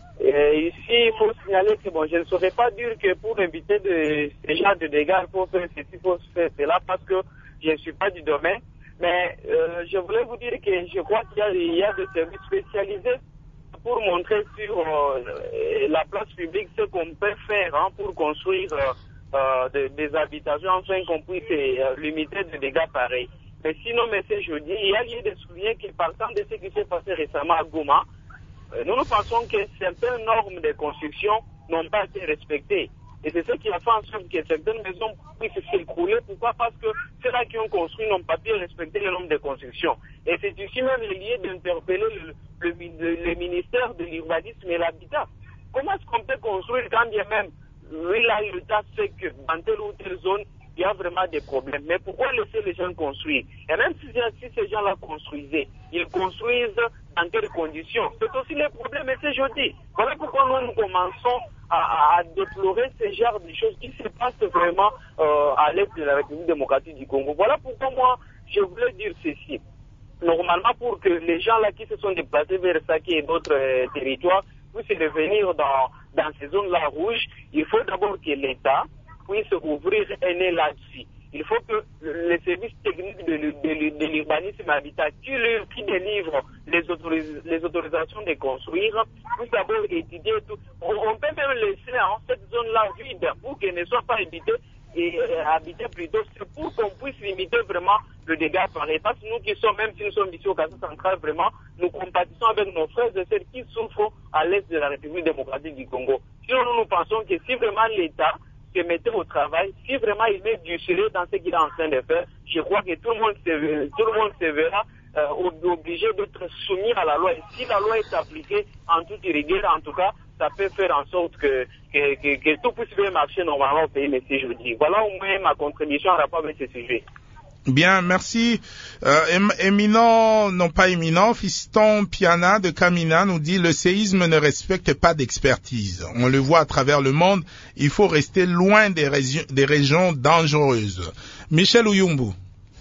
Et ici, il faut signaler que bon, je ne saurais pas dire que pour éviter de, ce genre de dégâts, il faut faire ceci, il faut faire cela, parce que je ne suis pas du domaine. Mais euh, je voulais vous dire que je crois qu'il y a, il y a des services spécialisés pour montrer sur euh, la place publique ce qu'on peut faire hein, pour construire euh, euh, des, des habitations afin qu'on puisse euh, limiter des dégâts pareils. Mais sinon, monsieur Jody, il y a lieu de souligner que partant de ce qui s'est passé récemment à Goma, euh, nous nous pensons que certaines normes de construction n'ont pas été respectées. Et c'est ce qui a fait en sorte que certaines maisons puissent s'écrouler. Pourquoi? Parce que ceux-là qui ont construit n'ont pas pu respecter les normes de construction. Et c'est ici même le lieu d'interpeller le, le, le, le ministère de l'Urbanisme et l'Habitat. Comment est-ce qu'on peut construire quand bien même, oui, là, l'État sait que dans telle ou telle zone, il y a vraiment des problèmes. Mais pourquoi laisser les gens construire? Et même si, si ces gens-là construisaient, ils construisent dans quelles conditions? C'est aussi le problème, et c'est jeudi. Voilà pourquoi nous, nous commençons à, à, à déplorer ce genre de choses qui se passent vraiment euh, à l'est de la République démocratique du Congo. Voilà pourquoi moi, je voulais dire ceci. Normalement, pour que les gens là qui se sont déplacés vers Sake et d'autres euh, territoires puissent revenir dans, dans ces zones-là rouges, il faut d'abord que l'État puisse ouvrir un nez là-dessus. Il faut que les services techniques de, de, de, de l'urbanisme habitat qui, qui délivrent les, autoris, les autorisations de construire puissent d'abord étudier tout. On, on peut même laisser hein, cette zone-là vide pour qu'elle ne soit pas habitée et euh, habitée plutôt, c'est pour qu'on puisse limiter vraiment le dégât pareil. Parce que nous qui sommes, même si nous sommes ici au Kassai central, vraiment, nous compatissons avec nos frères et sœurs qui souffrent à l'est de la République démocratique du Congo. Sinon, nous, nous pensons que si vraiment l'État se mettait au travail, si vraiment il met du sérieux dans ce qu'il est en train de faire, je crois que tout le monde se, tout le monde se verra euh, obligé d'être soumis à la loi. Et si la loi est appliquée en toute rigueur, en tout cas, ça peut faire en sorte que, que, que, que tout puisse bien marcher normalement au pays, mais si je vous dis. Voilà au moins ma contribution en rapport avec ce sujet. Bien, merci. Euh, éminent, non pas éminent, Fiston Piana de Kamina nous dit le séisme ne respecte pas d'expertise. On le voit à travers le monde, il faut rester loin des, régions, des régions dangereuses. Michel Ouyumbu.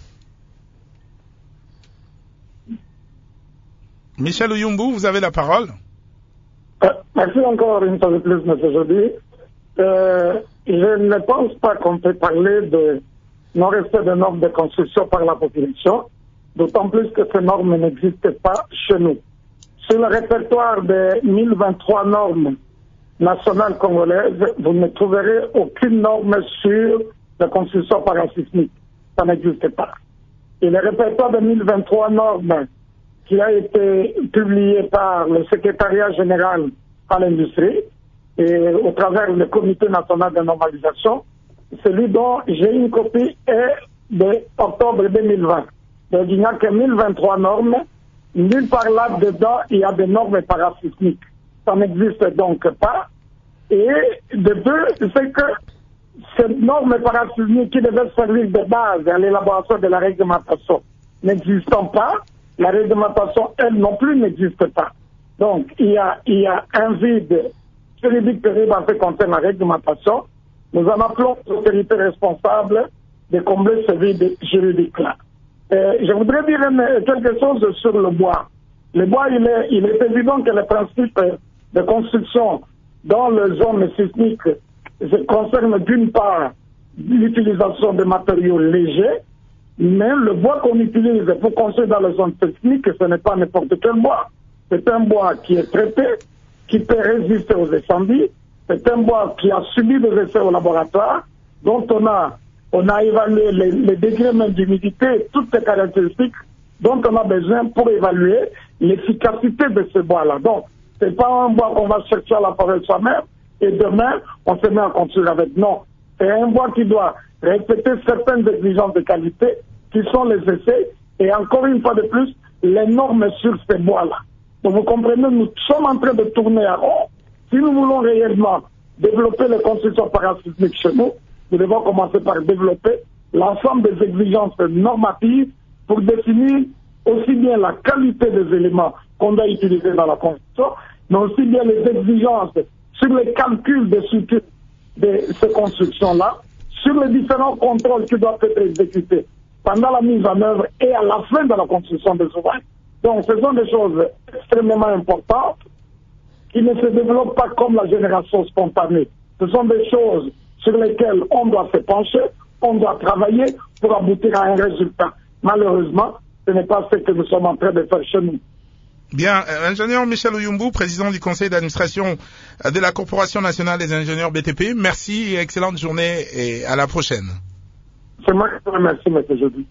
Michel Ouyumbu, vous avez la parole. Euh, merci encore une fois de plus, M. Jody. Euh, je ne pense pas qu'on peut parler de non-respect des normes de construction par la population, d'autant plus que ces normes n'existent pas chez nous. Sur le répertoire des mille vingt-trois normes nationales congolaises, vous ne trouverez aucune norme sur la construction parasismique. Ça n'existe pas. Et le répertoire des mille vingt-trois normes qui a été publié par le secrétariat général à l'industrie et au travers du comité national de normalisation, celui dont j'ai une copie est d'octobre deux mille vingt. Donc il n'y a que mille vingt-trois normes. Nulle part là-dedans, il y a des normes parasismiques. Ça n'existe donc pas. Et de deux, c'est que ces normes parasismiques qui devaient servir de base à l'élaboration de la réglementation n'existant pas, la réglementation, elle non plus, n'existe pas. Donc il y a, il y a un vide juridique terrible en ce qui concerne la réglementation. Nous en appelons aux autorités responsables de combler ce vide juridique-là. Euh, je voudrais dire quelque chose sur le bois. Le bois, il est, il est évident que les principes de construction dans les zones sismiques concernent d'une part l'utilisation de matériaux légers, mais le bois qu'on utilise pour construire dans les zones sismiques, ce n'est pas n'importe quel bois. C'est un bois qui est traité, qui peut résister aux incendies. C'est un bois qui a subi des essais au laboratoire, dont on a, on a évalué les, les degrés même d'humidité, toutes les caractéristiques dont on a besoin pour évaluer l'efficacité de ce bois-là. Donc, c'est pas un bois qu'on va chercher à la forêt soi-même et demain, on se met à construire avec. Non, c'est un bois qui doit respecter certaines exigences de qualité qui sont les essais et encore une fois de plus, les normes sur ces bois-là. Donc vous comprenez, nous sommes en train de tourner à rond. Si nous voulons réellement développer les constructions parasismiques chez nous, nous devons commencer par développer l'ensemble des exigences normatives pour définir aussi bien la qualité des éléments qu'on doit utiliser dans la construction, mais aussi bien les exigences sur les calculs des structures de ces constructions-là, sur les différents contrôles qui doivent être exécutés pendant la mise en œuvre et à la fin de la construction des ouvrages. Donc ce sont des choses extrêmement importantes qui ne se développent pas comme la génération spontanée. Ce sont des choses sur lesquelles on doit se pencher, on doit travailler pour aboutir à un résultat. Malheureusement, ce n'est pas ce que nous sommes en train de faire chez nous. Bien, euh, ingénieur Michel Oyoumbu, président du conseil d'administration de la Corporation nationale des ingénieurs B T P, merci, excellente journée et à la prochaine. C'est moi qui vous remercie, M. Jeudi.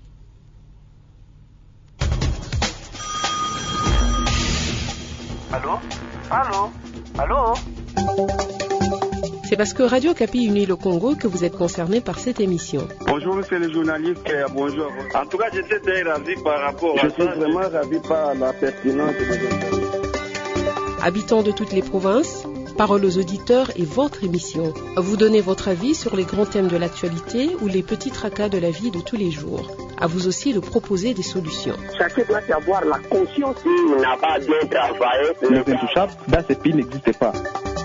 Allô? Allô? Allô? C'est parce que Radio Kapi unit le Congo que vous êtes concerné par cette émission. Bonjour, monsieur le journaliste. Bonjour. En tout cas, j'étais très ravi par rapport Je à ça. suis vraiment ravi par la pertinence de l'information. Habitants de toutes les provinces, parole aux auditeurs et votre émission. Vous donnez votre avis sur les grands thèmes de l'actualité ou les petits tracas de la vie de tous les jours. À vous aussi de proposer des solutions. Chacun doit avoir la conscience qu'il n'a pas bien travaillé. Les intouchables, dans ce pays, n'existent pas.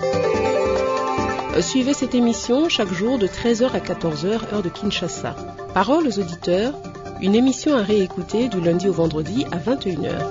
Suivez cette émission chaque jour de treize heures à quatorze heures, heure de Kinshasa. Parole aux auditeurs, une émission à réécouter du lundi au vendredi à vingt et une heures.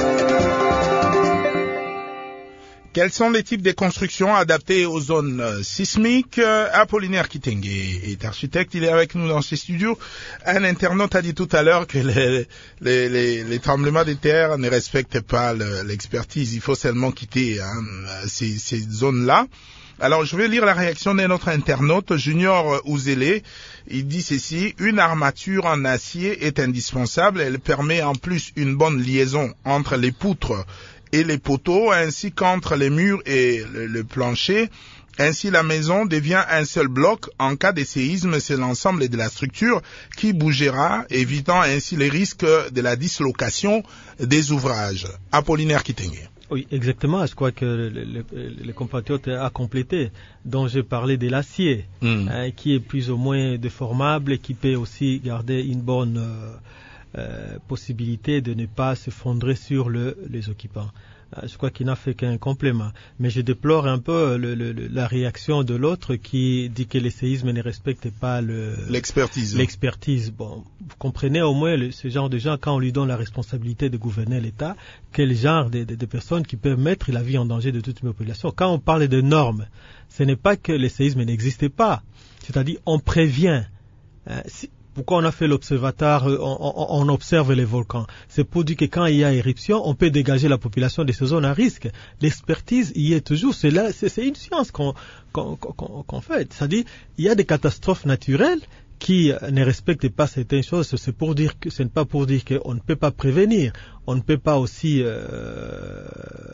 Quels sont les types de constructions adaptées aux zones sismiques? Apollinaire Kitenge est architecte, il est avec nous dans ces studios. Un internaute a dit tout à l'heure que les, les, les, les tremblements de terre ne respectent pas le, l'expertise. Il faut seulement quitter hein, ces, ces zones-là. Alors, je vais lire la réaction de notre internaute, Junior Ouzélé. Il dit ceci: une armature en acier est indispensable. Elle permet en plus une bonne liaison entre les poutres et les poteaux, ainsi qu'entre les murs et le, le plancher. Ainsi, la maison devient un seul bloc. En cas de séisme, c'est l'ensemble de la structure qui bougera, évitant ainsi les risques de la dislocation des ouvrages. Apollinaire Kitenge. Oui, exactement. Je crois que le, le, le compatriote a complété. dont j'ai parlé de l'acier, mmh. hein, qui est plus ou moins déformable et qui peut aussi garder une bonne euh, euh, possibilité de ne pas s'effondrer sur le, les occupants. Je crois qu'il n'a fait qu'un complément. Mais je déplore un peu le, le, la réaction de l'autre qui dit que les séismes ne respectent pas le, l'expertise. l'expertise. Bon, vous comprenez au moins le, ce genre de gens, quand on lui donne la responsabilité de gouverner l'État, quel genre de, de, de personnes qui peuvent mettre la vie en danger de toute une population. Quand on parle de normes, ce n'est pas que les séismes n'existent pas. C'est-à-dire, on prévient. Hein, si, Pourquoi on a fait l'observatoire, on, on, on observe les volcans? C'est pour dire que quand il y a éruption, on peut dégager la population de ces zones à risque. L'expertise y est toujours. C'est, là, c'est, c'est une science qu'on, qu'on, qu'on, qu'on fait. C'est-à-dire, il y a des catastrophes naturelles qui ne respectent pas certaines choses. C'est pour dire que ce n'est pas pour dire qu'on ne peut pas prévenir. On ne peut pas aussi euh,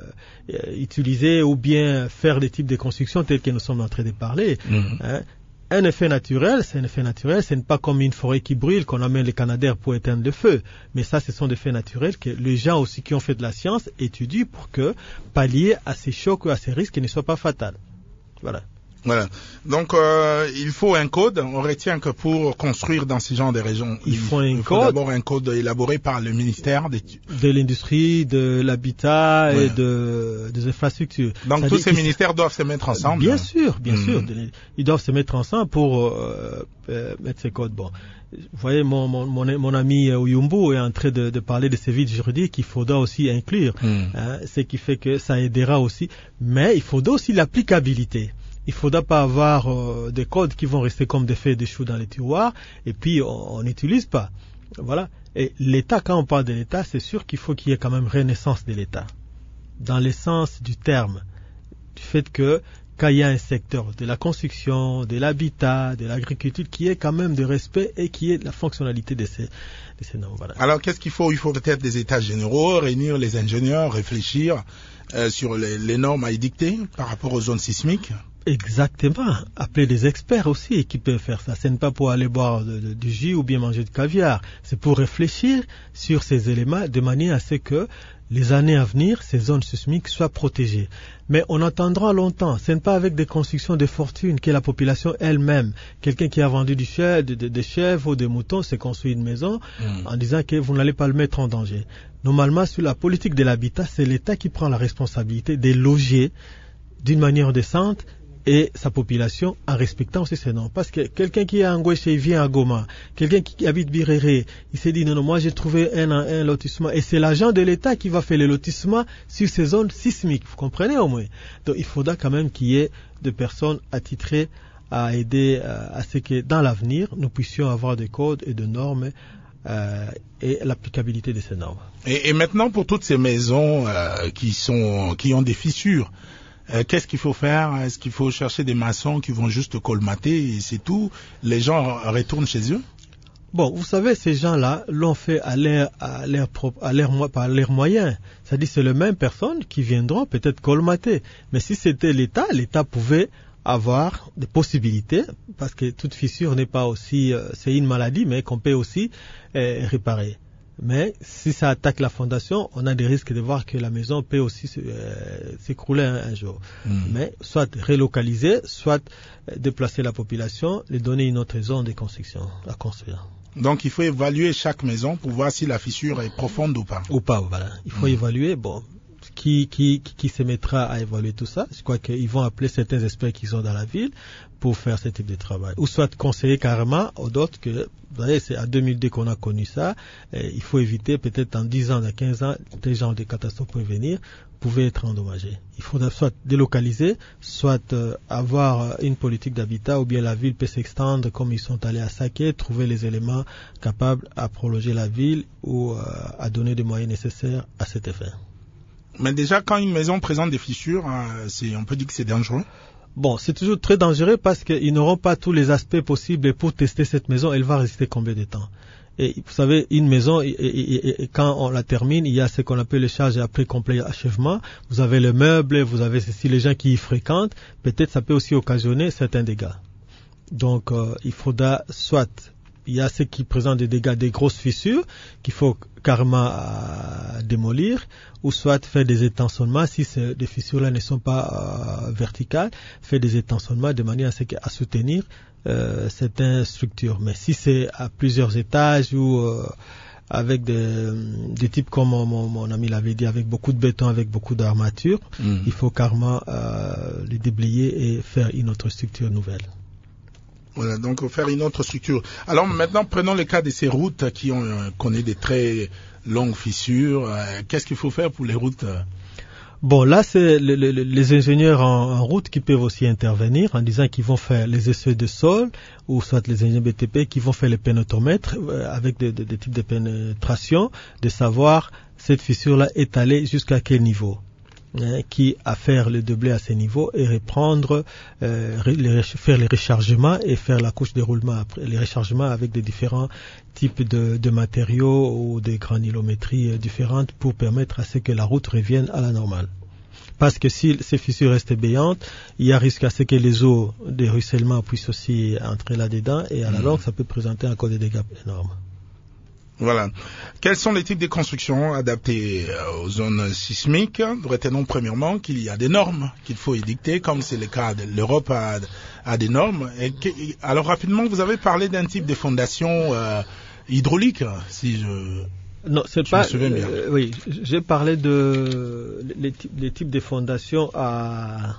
utiliser ou bien faire des types de constructions telles que nous sommes en train de parler. Mmh. Hein. Un effet naturel, c'est un effet naturel, ce n'est pas comme une forêt qui brûle qu'on amène les canadaires pour éteindre le feu. Mais ça, ce sont des faits naturels que les gens aussi qui ont fait de la science étudient pour que pallier à ces chocs ou à ces risques ne soient pas fatals. Voilà. Voilà. Donc, euh, il faut un code. On retient que pour construire dans ce genre de régions, il, il faut, un il faut code, d'abord un code élaboré par le ministère des... de l'industrie, de l'habitat ouais. et de, des infrastructures. Donc, ça tous dit, ces ministères doivent se mettre ensemble. Bien sûr, bien mmh. sûr. Ils doivent se mettre ensemble pour euh, euh, mettre ces codes. Bon. Vous voyez, mon, mon, mon, mon ami Oyoumbu est en train de, de parler de ces vides juridiques qu'il faudra aussi inclure. Mmh. Hein, ce qui fait que ça aidera aussi. Mais il faudra aussi l'applicabilité. Il ne faudra pas avoir euh, des codes qui vont rester comme des feuilles de chou dans les tiroirs et puis on n'utilise pas. Voilà. Et l'État, quand on parle de l'État, c'est sûr qu'il faut qu'il y ait quand même renaissance de l'État. Dans le sens du terme. Du fait que quand il y a un secteur de la construction, de l'habitat, de l'agriculture, qui est quand même de respect et qui est de la fonctionnalité de ces, de ces normes. Voilà. Alors qu'est-ce qu'il faut? Il faut peut-être des états généraux, réunir les ingénieurs, réfléchir euh, sur les, les normes à édicter par rapport aux zones sismiques. Exactement. Appeler des experts aussi qui peuvent faire ça. Ce n'est pas pour aller boire de, de, du jus ou bien manger du caviar. C'est pour réfléchir sur ces éléments de manière à ce que les années à venir, ces zones sismiques soient protégées. Mais on attendra longtemps. Ce n'est pas avec des constructions de fortune que la population elle-même, quelqu'un qui a vendu du chèvre, des de, de chèvres ou des moutons, s'est construit une maison mmh. en disant que vous n'allez pas le mettre en danger. Normalement, sur la politique de l'habitat, c'est l'État qui prend la responsabilité de loger d'une manière décente et sa population en respectant aussi ses normes. Parce que quelqu'un qui est à Ngoueche, il vient à Goma, quelqu'un qui habite Birere, il s'est dit non, non, moi j'ai trouvé un, un lotissement et c'est l'agent de l'État qui va faire le lotissement sur ces zones sismiques. Vous comprenez au moins? Donc il faudra quand même qu'il y ait des personnes attitrées à aider euh, à ce que dans l'avenir nous puissions avoir des codes et des normes euh, et l'applicabilité de ces normes. Et, et maintenant pour toutes ces maisons euh, qui sont qui ont des fissures, Euh, qu'est-ce qu'il faut faire? Est-ce qu'il faut chercher des maçons qui vont juste colmater et c'est tout? Les gens retournent chez eux? Bon, vous savez, ces gens-là l'ont fait à l'air, à l'air propre, à l'air, par leurs moyens. C'est-à-dire, c'est les mêmes personnes qui viendront peut-être colmater. Mais si c'était l'État, l'État pouvait avoir des possibilités, parce que toute fissure n'est pas aussi, euh, c'est une maladie, mais qu'on peut aussi euh, réparer. Mais si ça attaque la fondation, on a des risques de voir que la maison peut aussi euh, s'écrouler un, un jour. Mmh. Mais soit relocaliser, soit euh, déplacer la population, lui donner une autre zone de construction à construire. Donc il faut évaluer chaque maison pour voir si la fissure est profonde ou pas. Ou pas, voilà. Il faut mmh. évaluer, bon, qui, qui, qui, qui se mettra à évaluer tout ça. Je crois qu'ils vont appeler certains experts qui sont dans la ville pour faire ce type de travail. Ou soit conseiller carrément aux d'autres que, vous voyez, c'est à deux mille deux qu'on a connu ça. Et il faut éviter, peut-être en dix ans, dans quinze ans, des genres de catastrophes peuvent venir, pouvaient être endommagés. Il faudra soit délocaliser, soit euh, avoir une politique d'habitat, ou bien la ville peut s'extendre comme ils sont allés à Saké, trouver les éléments capables à prolonger la ville ou euh, à donner des moyens nécessaires à cet effet. Mais déjà, quand une maison présente des fissures, euh, c'est, on peut dire que c'est dangereux. Bon, c'est toujours très dangereux parce qu'ils n'auront pas tous les aspects possibles pour tester cette maison. Elle va résister combien de temps? Et vous savez, une maison, et, et, et, quand on la termine, il y a ce qu'on appelle les charges après complet achèvement. Vous avez le meuble, vous avez ceci, les gens qui y fréquentent. Peut-être ça peut aussi occasionner certains dégâts. Donc, euh, il faudra soit... Il y a ceux qui présentent des dégâts, des grosses fissures qu'il faut carrément euh, démolir, ou soit faire des étançonnements si ces des fissures-là ne sont pas euh, verticales, faire des étançonnements de manière à, ce à soutenir euh, certaines structures. Mais si c'est à plusieurs étages ou euh, avec des, des types comme mon, mon ami l'avait dit, avec beaucoup de béton, avec beaucoup d'armature, mmh. il faut carrément euh, les déblayer et faire une autre structure nouvelle. Voilà, donc faire une autre structure. Alors maintenant, prenons le cas de ces routes qui ont euh, connaît des très longues fissures. Euh, qu'est-ce qu'il faut faire pour les routes? Bon, là, c'est le, le, les ingénieurs en, en route qui peuvent aussi intervenir en disant qu'ils vont faire les essais de sol, ou soit les ingénieurs B T P qui vont faire les pénétromètres euh, avec des, des, des types de pénétration, de savoir cette fissure-là est allée jusqu'à quel niveau. Hein, qui à faire le doublé à ces niveaux et reprendre, euh, les, faire les rechargements et faire la couche de roulement après, les rechargements avec des différents types de, de matériaux ou des granulométries euh, différentes pour permettre à ce que la route revienne à la normale. Parce que si ces fissures restent béantes, il y a risque à ce que les eaux de ruissellement puissent aussi entrer là-dedans et à la longue, ça peut présenter encore des dégâts énormes. Voilà. Quels sont les types de constructions adaptées aux zones sismiques? Retenons premièrement qu'il y a des normes qu'il faut édicter, comme c'est le cas de l'Europe a, a des normes. Et que, alors rapidement, vous avez parlé d'un type de fondation euh, hydraulique, si je... Non, c'est je pas. Euh, oui, j'ai parlé de les, les types de fondations à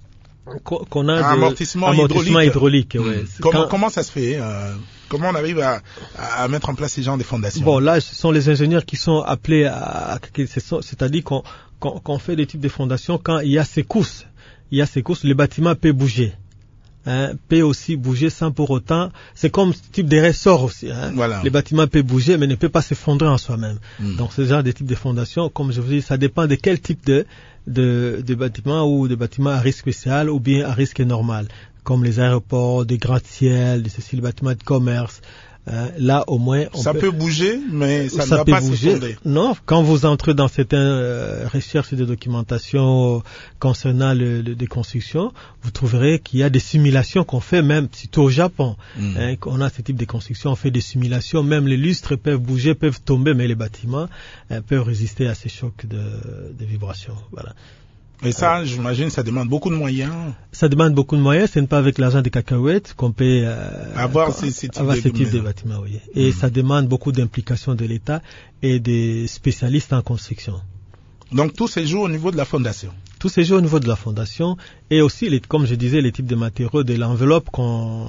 qu'on a un amortissement, amortissement hydraulique. hydraulique mmh. ouais. comment, comment ça se fait euh, Comment on arrive à, à mettre en place ces genres de fondations? Bon, là, ce sont les ingénieurs qui sont appelés à, c'est-à-dire qu'on, qu'on, qu'on fait des types de fondations quand il y a secousses. Il y a secousses, le bâtiment peut bouger. Hein, peut aussi bouger sans pour autant, c'est comme ce type de ressort aussi. Hein. Voilà. Le bâtiment peut bouger, mais ne peut pas s'effondrer en soi-même. Mm. Donc, ce genre de type de fondation, comme je vous dis, ça dépend de quel type de, de, de bâtiment ou de bâtiment à risque spécial ou bien à risque normal. Comme les aéroports, des gratte-ciels, des ceci, les bâtiments de commerce, Hein, là, au moins, on ça peut, peut bouger, mais ça, ça ne peut va pas bouger. s'effondrer. Non, quand vous entrez dans certaines euh, recherches de documentation concernant le, le déconstruction, vous trouverez qu'il y a des simulations qu'on fait même, surtout au Japon. Mmh. Hein, on a ce type de construction, on fait des simulations, même les lustres peuvent bouger, peuvent tomber, mais les bâtiments hein, peuvent résister à ces chocs de, de vibrations. Voilà. Et ça, euh, j'imagine, ça demande beaucoup de moyens. Ça demande beaucoup de moyens. Ce n'est pas avec l'argent des cacahuètes qu'on peut euh, avoir ces, ces types, avoir de, ces types de bâtiments. Oui. Et mmh. ça demande beaucoup d'implication de l'État et des spécialistes en construction. Donc tout se joue au niveau de la fondation. Tout se joue au niveau de la fondation et aussi, les, comme je disais, les types de matériaux de l'enveloppe qu'on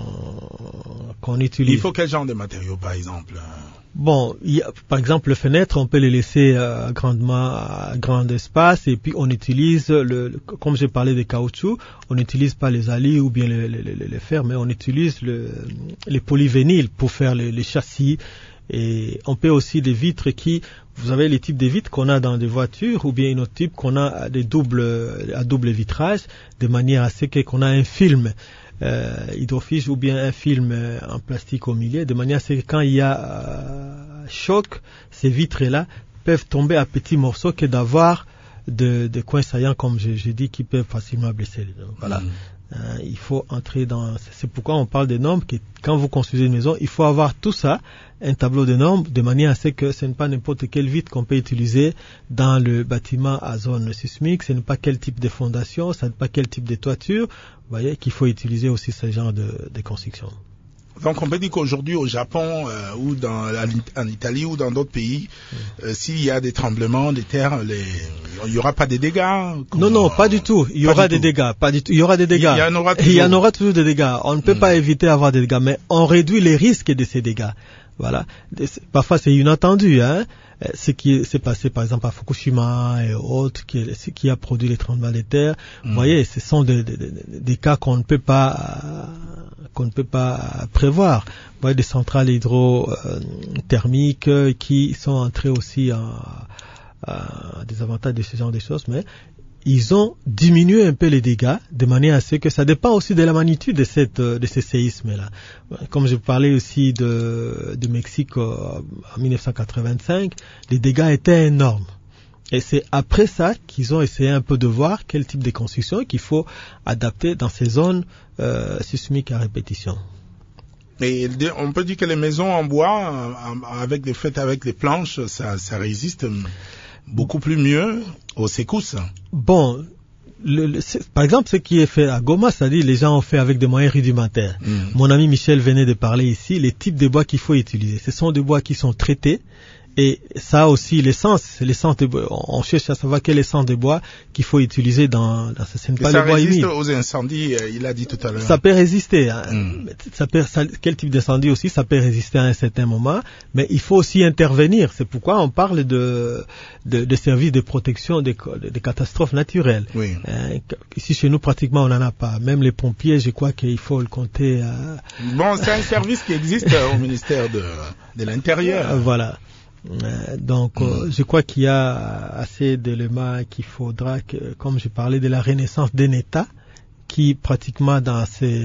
qu'on utilise. Il faut quel genre de matériaux, par exemple? Bon, il y a, par exemple, les fenêtres, on peut les laisser euh, grandement à grand espace et puis on utilise, le, le comme j'ai parlé de caoutchouc, on n'utilise pas les alis ou bien les, les, les, les fers, mais on utilise le, les polyvinyles pour faire les, les châssis. Et on peut aussi des vitres qui, vous avez les types de vitres qu'on a dans des voitures ou bien une autre type qu'on a à des doubles, à double vitrage, de manière à ce qu'on a un film euh, hydrophile ou bien un film euh, en plastique au milieu, de manière à ce que quand il y a euh, choc, ces vitres-là peuvent tomber à petits morceaux que d'avoir de, de coins saillants, comme j'ai dit, qui peuvent facilement blesser. Voilà. Mmh. Euh, il faut entrer dans... C'est pourquoi on parle des normes, que quand vous construisez une maison, il faut avoir tout ça, un tableau de normes, de manière à ce que ce n'est pas n'importe quelle vitre qu'on peut utiliser dans le bâtiment à zone sismique, ce n'est pas quel type de fondation, ce n'est pas quel type de toiture. Vous voyez qu'il faut utiliser aussi ce genre de, de construction. Donc on peut dire qu'aujourd'hui au Japon euh, ou dans, en Italie ou dans d'autres pays, mmh. euh, s'il y a des tremblements des terres, les... il n'y aura pas de dégâts. Non, non, pas du tout. Il y aura des dégâts. Pas du tout. Il y aura des dégâts. Il y en aura toujours, il y en aura toujours des dégâts. On ne peut mmh. pas éviter d'avoir des dégâts, mais on réduit les risques de ces dégâts. Voilà. Parfois c'est inattendu, hein. Ce qui s'est passé par exemple à Fukushima et autres, qui, ce qui a produit les tremblements de terre. Mmh. Vous voyez, ce sont des, des, des cas qu'on ne peut pas qu'on ne peut pas prévoir. Vous voyez, des centrales hydrothermiques euh, qui sont entrées aussi à, à des avantages de ce genre de choses, mais ils ont diminué un peu les dégâts de manière à ce que ça dépend aussi de la magnitude de cette de ces séismes-là. Comme je parlais aussi de de Mexique en dix-neuf cent quatre-vingt-cinq, les dégâts étaient énormes. Et c'est après ça qu'ils ont essayé un peu de voir quel type de construction qu'il faut adapter dans ces zones euh, sismiques à répétition. Et on peut dire que les maisons en bois, avec des faites avec des planches, ça, ça résiste beaucoup plus mieux aux secousses. Bon, le, le, par exemple, ce qui est fait à Goma, c'est-à-dire les gens ont fait avec des moyens rudimentaires. Mm. Mon ami Michel venait de parler ici, les types de bois qu'il faut utiliser. Ce sont des bois qui sont traités. Et ça aussi, l'essence, l'essence de bois, on cherche à savoir quelle essence de bois qu'il faut utiliser dans, dans ce n'est pas le bois humide. Ça résiste aux incendies, euh, il a dit tout à l'heure. Ça peut résister, hein. Mm. Ça peut, ça, quel type d'incendie aussi, ça peut résister à un certain moment, mais il faut aussi intervenir. C'est pourquoi on parle de, de, de services de protection des, des catastrophes naturelles. Oui. Hein, ici, chez nous, pratiquement, on n'en a pas. Même les pompiers, je crois qu'il faut le compter. Euh... Bon, c'est un service qui existe au ministère de, de l'Intérieur. Euh, voilà. Euh, donc, mmh. euh, je crois qu'il y a assez d'éléments qu'il faudra que, comme je parlais de la renaissance d'un État, qui pratiquement dans ses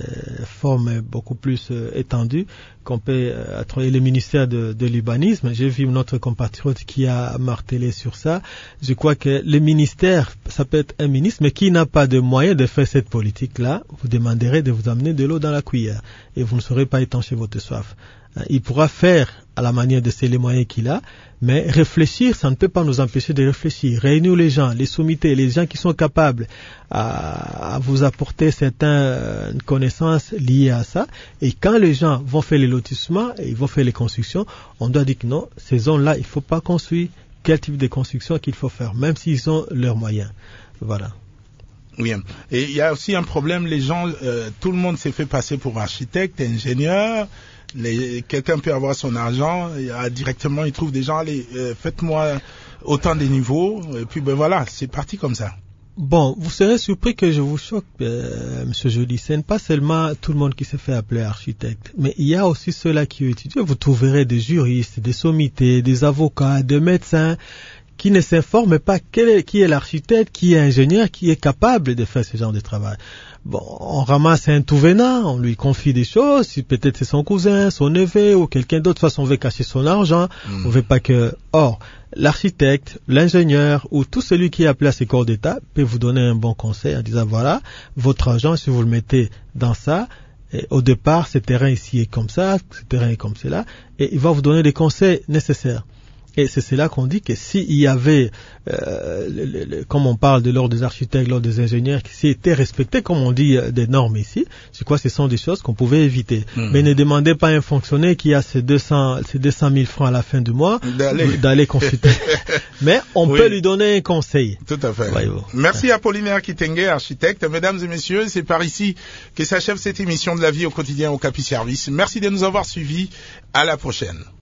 formes beaucoup plus euh, étendues, qu'on peut euh, trouver le ministère de, de l'urbanisme. J'ai vu notre compatriote qui a martelé sur ça. Je crois que le ministère, ça peut être un ministre, mais qui n'a pas de moyens de faire cette politique-là, vous demanderez de vous amener de l'eau dans la cuillère et vous ne saurez pas étancher votre soif. Il pourra faire à la manière de ses les moyens qu'il a, mais réfléchir, ça ne peut pas nous empêcher de réfléchir. Réunir les gens, les sommiter, les gens qui sont capables à, à vous apporter certaines connaissances liées à ça. Et quand les gens vont faire les lotissements et ils vont faire les constructions, on doit dire que non, ces zones-là, il ne faut pas construire. Quel type de construction qu'il faut faire, même s'ils ont leurs moyens. Voilà. Oui. Et il y a aussi un problème, les gens, euh, tout le monde s'est fait passer pour architecte, ingénieur. Les, quelqu'un peut avoir son argent, et, directement il trouve des gens, allez, euh, faites-moi autant de niveaux, et puis ben voilà, c'est parti comme ça. Bon, vous serez surpris que je vous choque, euh, Monsieur Joly. Ce n'est pas seulement tout le monde qui se fait appeler architecte, mais il y a aussi ceux-là qui étudient. Vous trouverez des juristes, des sommités, des avocats, des médecins qui ne s'informent pas quel est, qui est l'architecte, qui est ingénieur, qui est capable de faire ce genre de travail. Bon, on ramasse un tout venant, on lui confie des choses, si peut-être c'est son cousin, son neveu ou quelqu'un d'autre, de toute façon on veut cacher son argent, mmh. on veut pas que... Or, l'architecte, l'ingénieur ou tout celui qui est appelé à ces corps d'État peut vous donner un bon conseil en disant voilà, votre argent, si vous le mettez dans ça, et au départ, ce terrain ici est comme ça, ce terrain est comme cela, et il va vous donner les conseils nécessaires. Et c'est cela qu'on dit que s'il y avait, euh, le, le, le, comme on parle de l'ordre des architectes, l'ordre des ingénieurs, qui étaient respectés, comme on dit, des normes ici, c'est quoi, ce sont des choses qu'on pouvait éviter. Mmh. Mais ne demandez pas à un fonctionnaire qui a ses deux cents, ses deux cent mille francs à la fin du mois d'aller, d'aller consulter. Mais on oui. peut lui donner un conseil. Tout à fait. Voyez-vous. Merci ouais. Apollinaire Kitenge, architecte. Mesdames et messieurs, c'est par ici que s'achève cette émission de la vie au quotidien au Capi Service. Merci de nous avoir suivis. À la prochaine.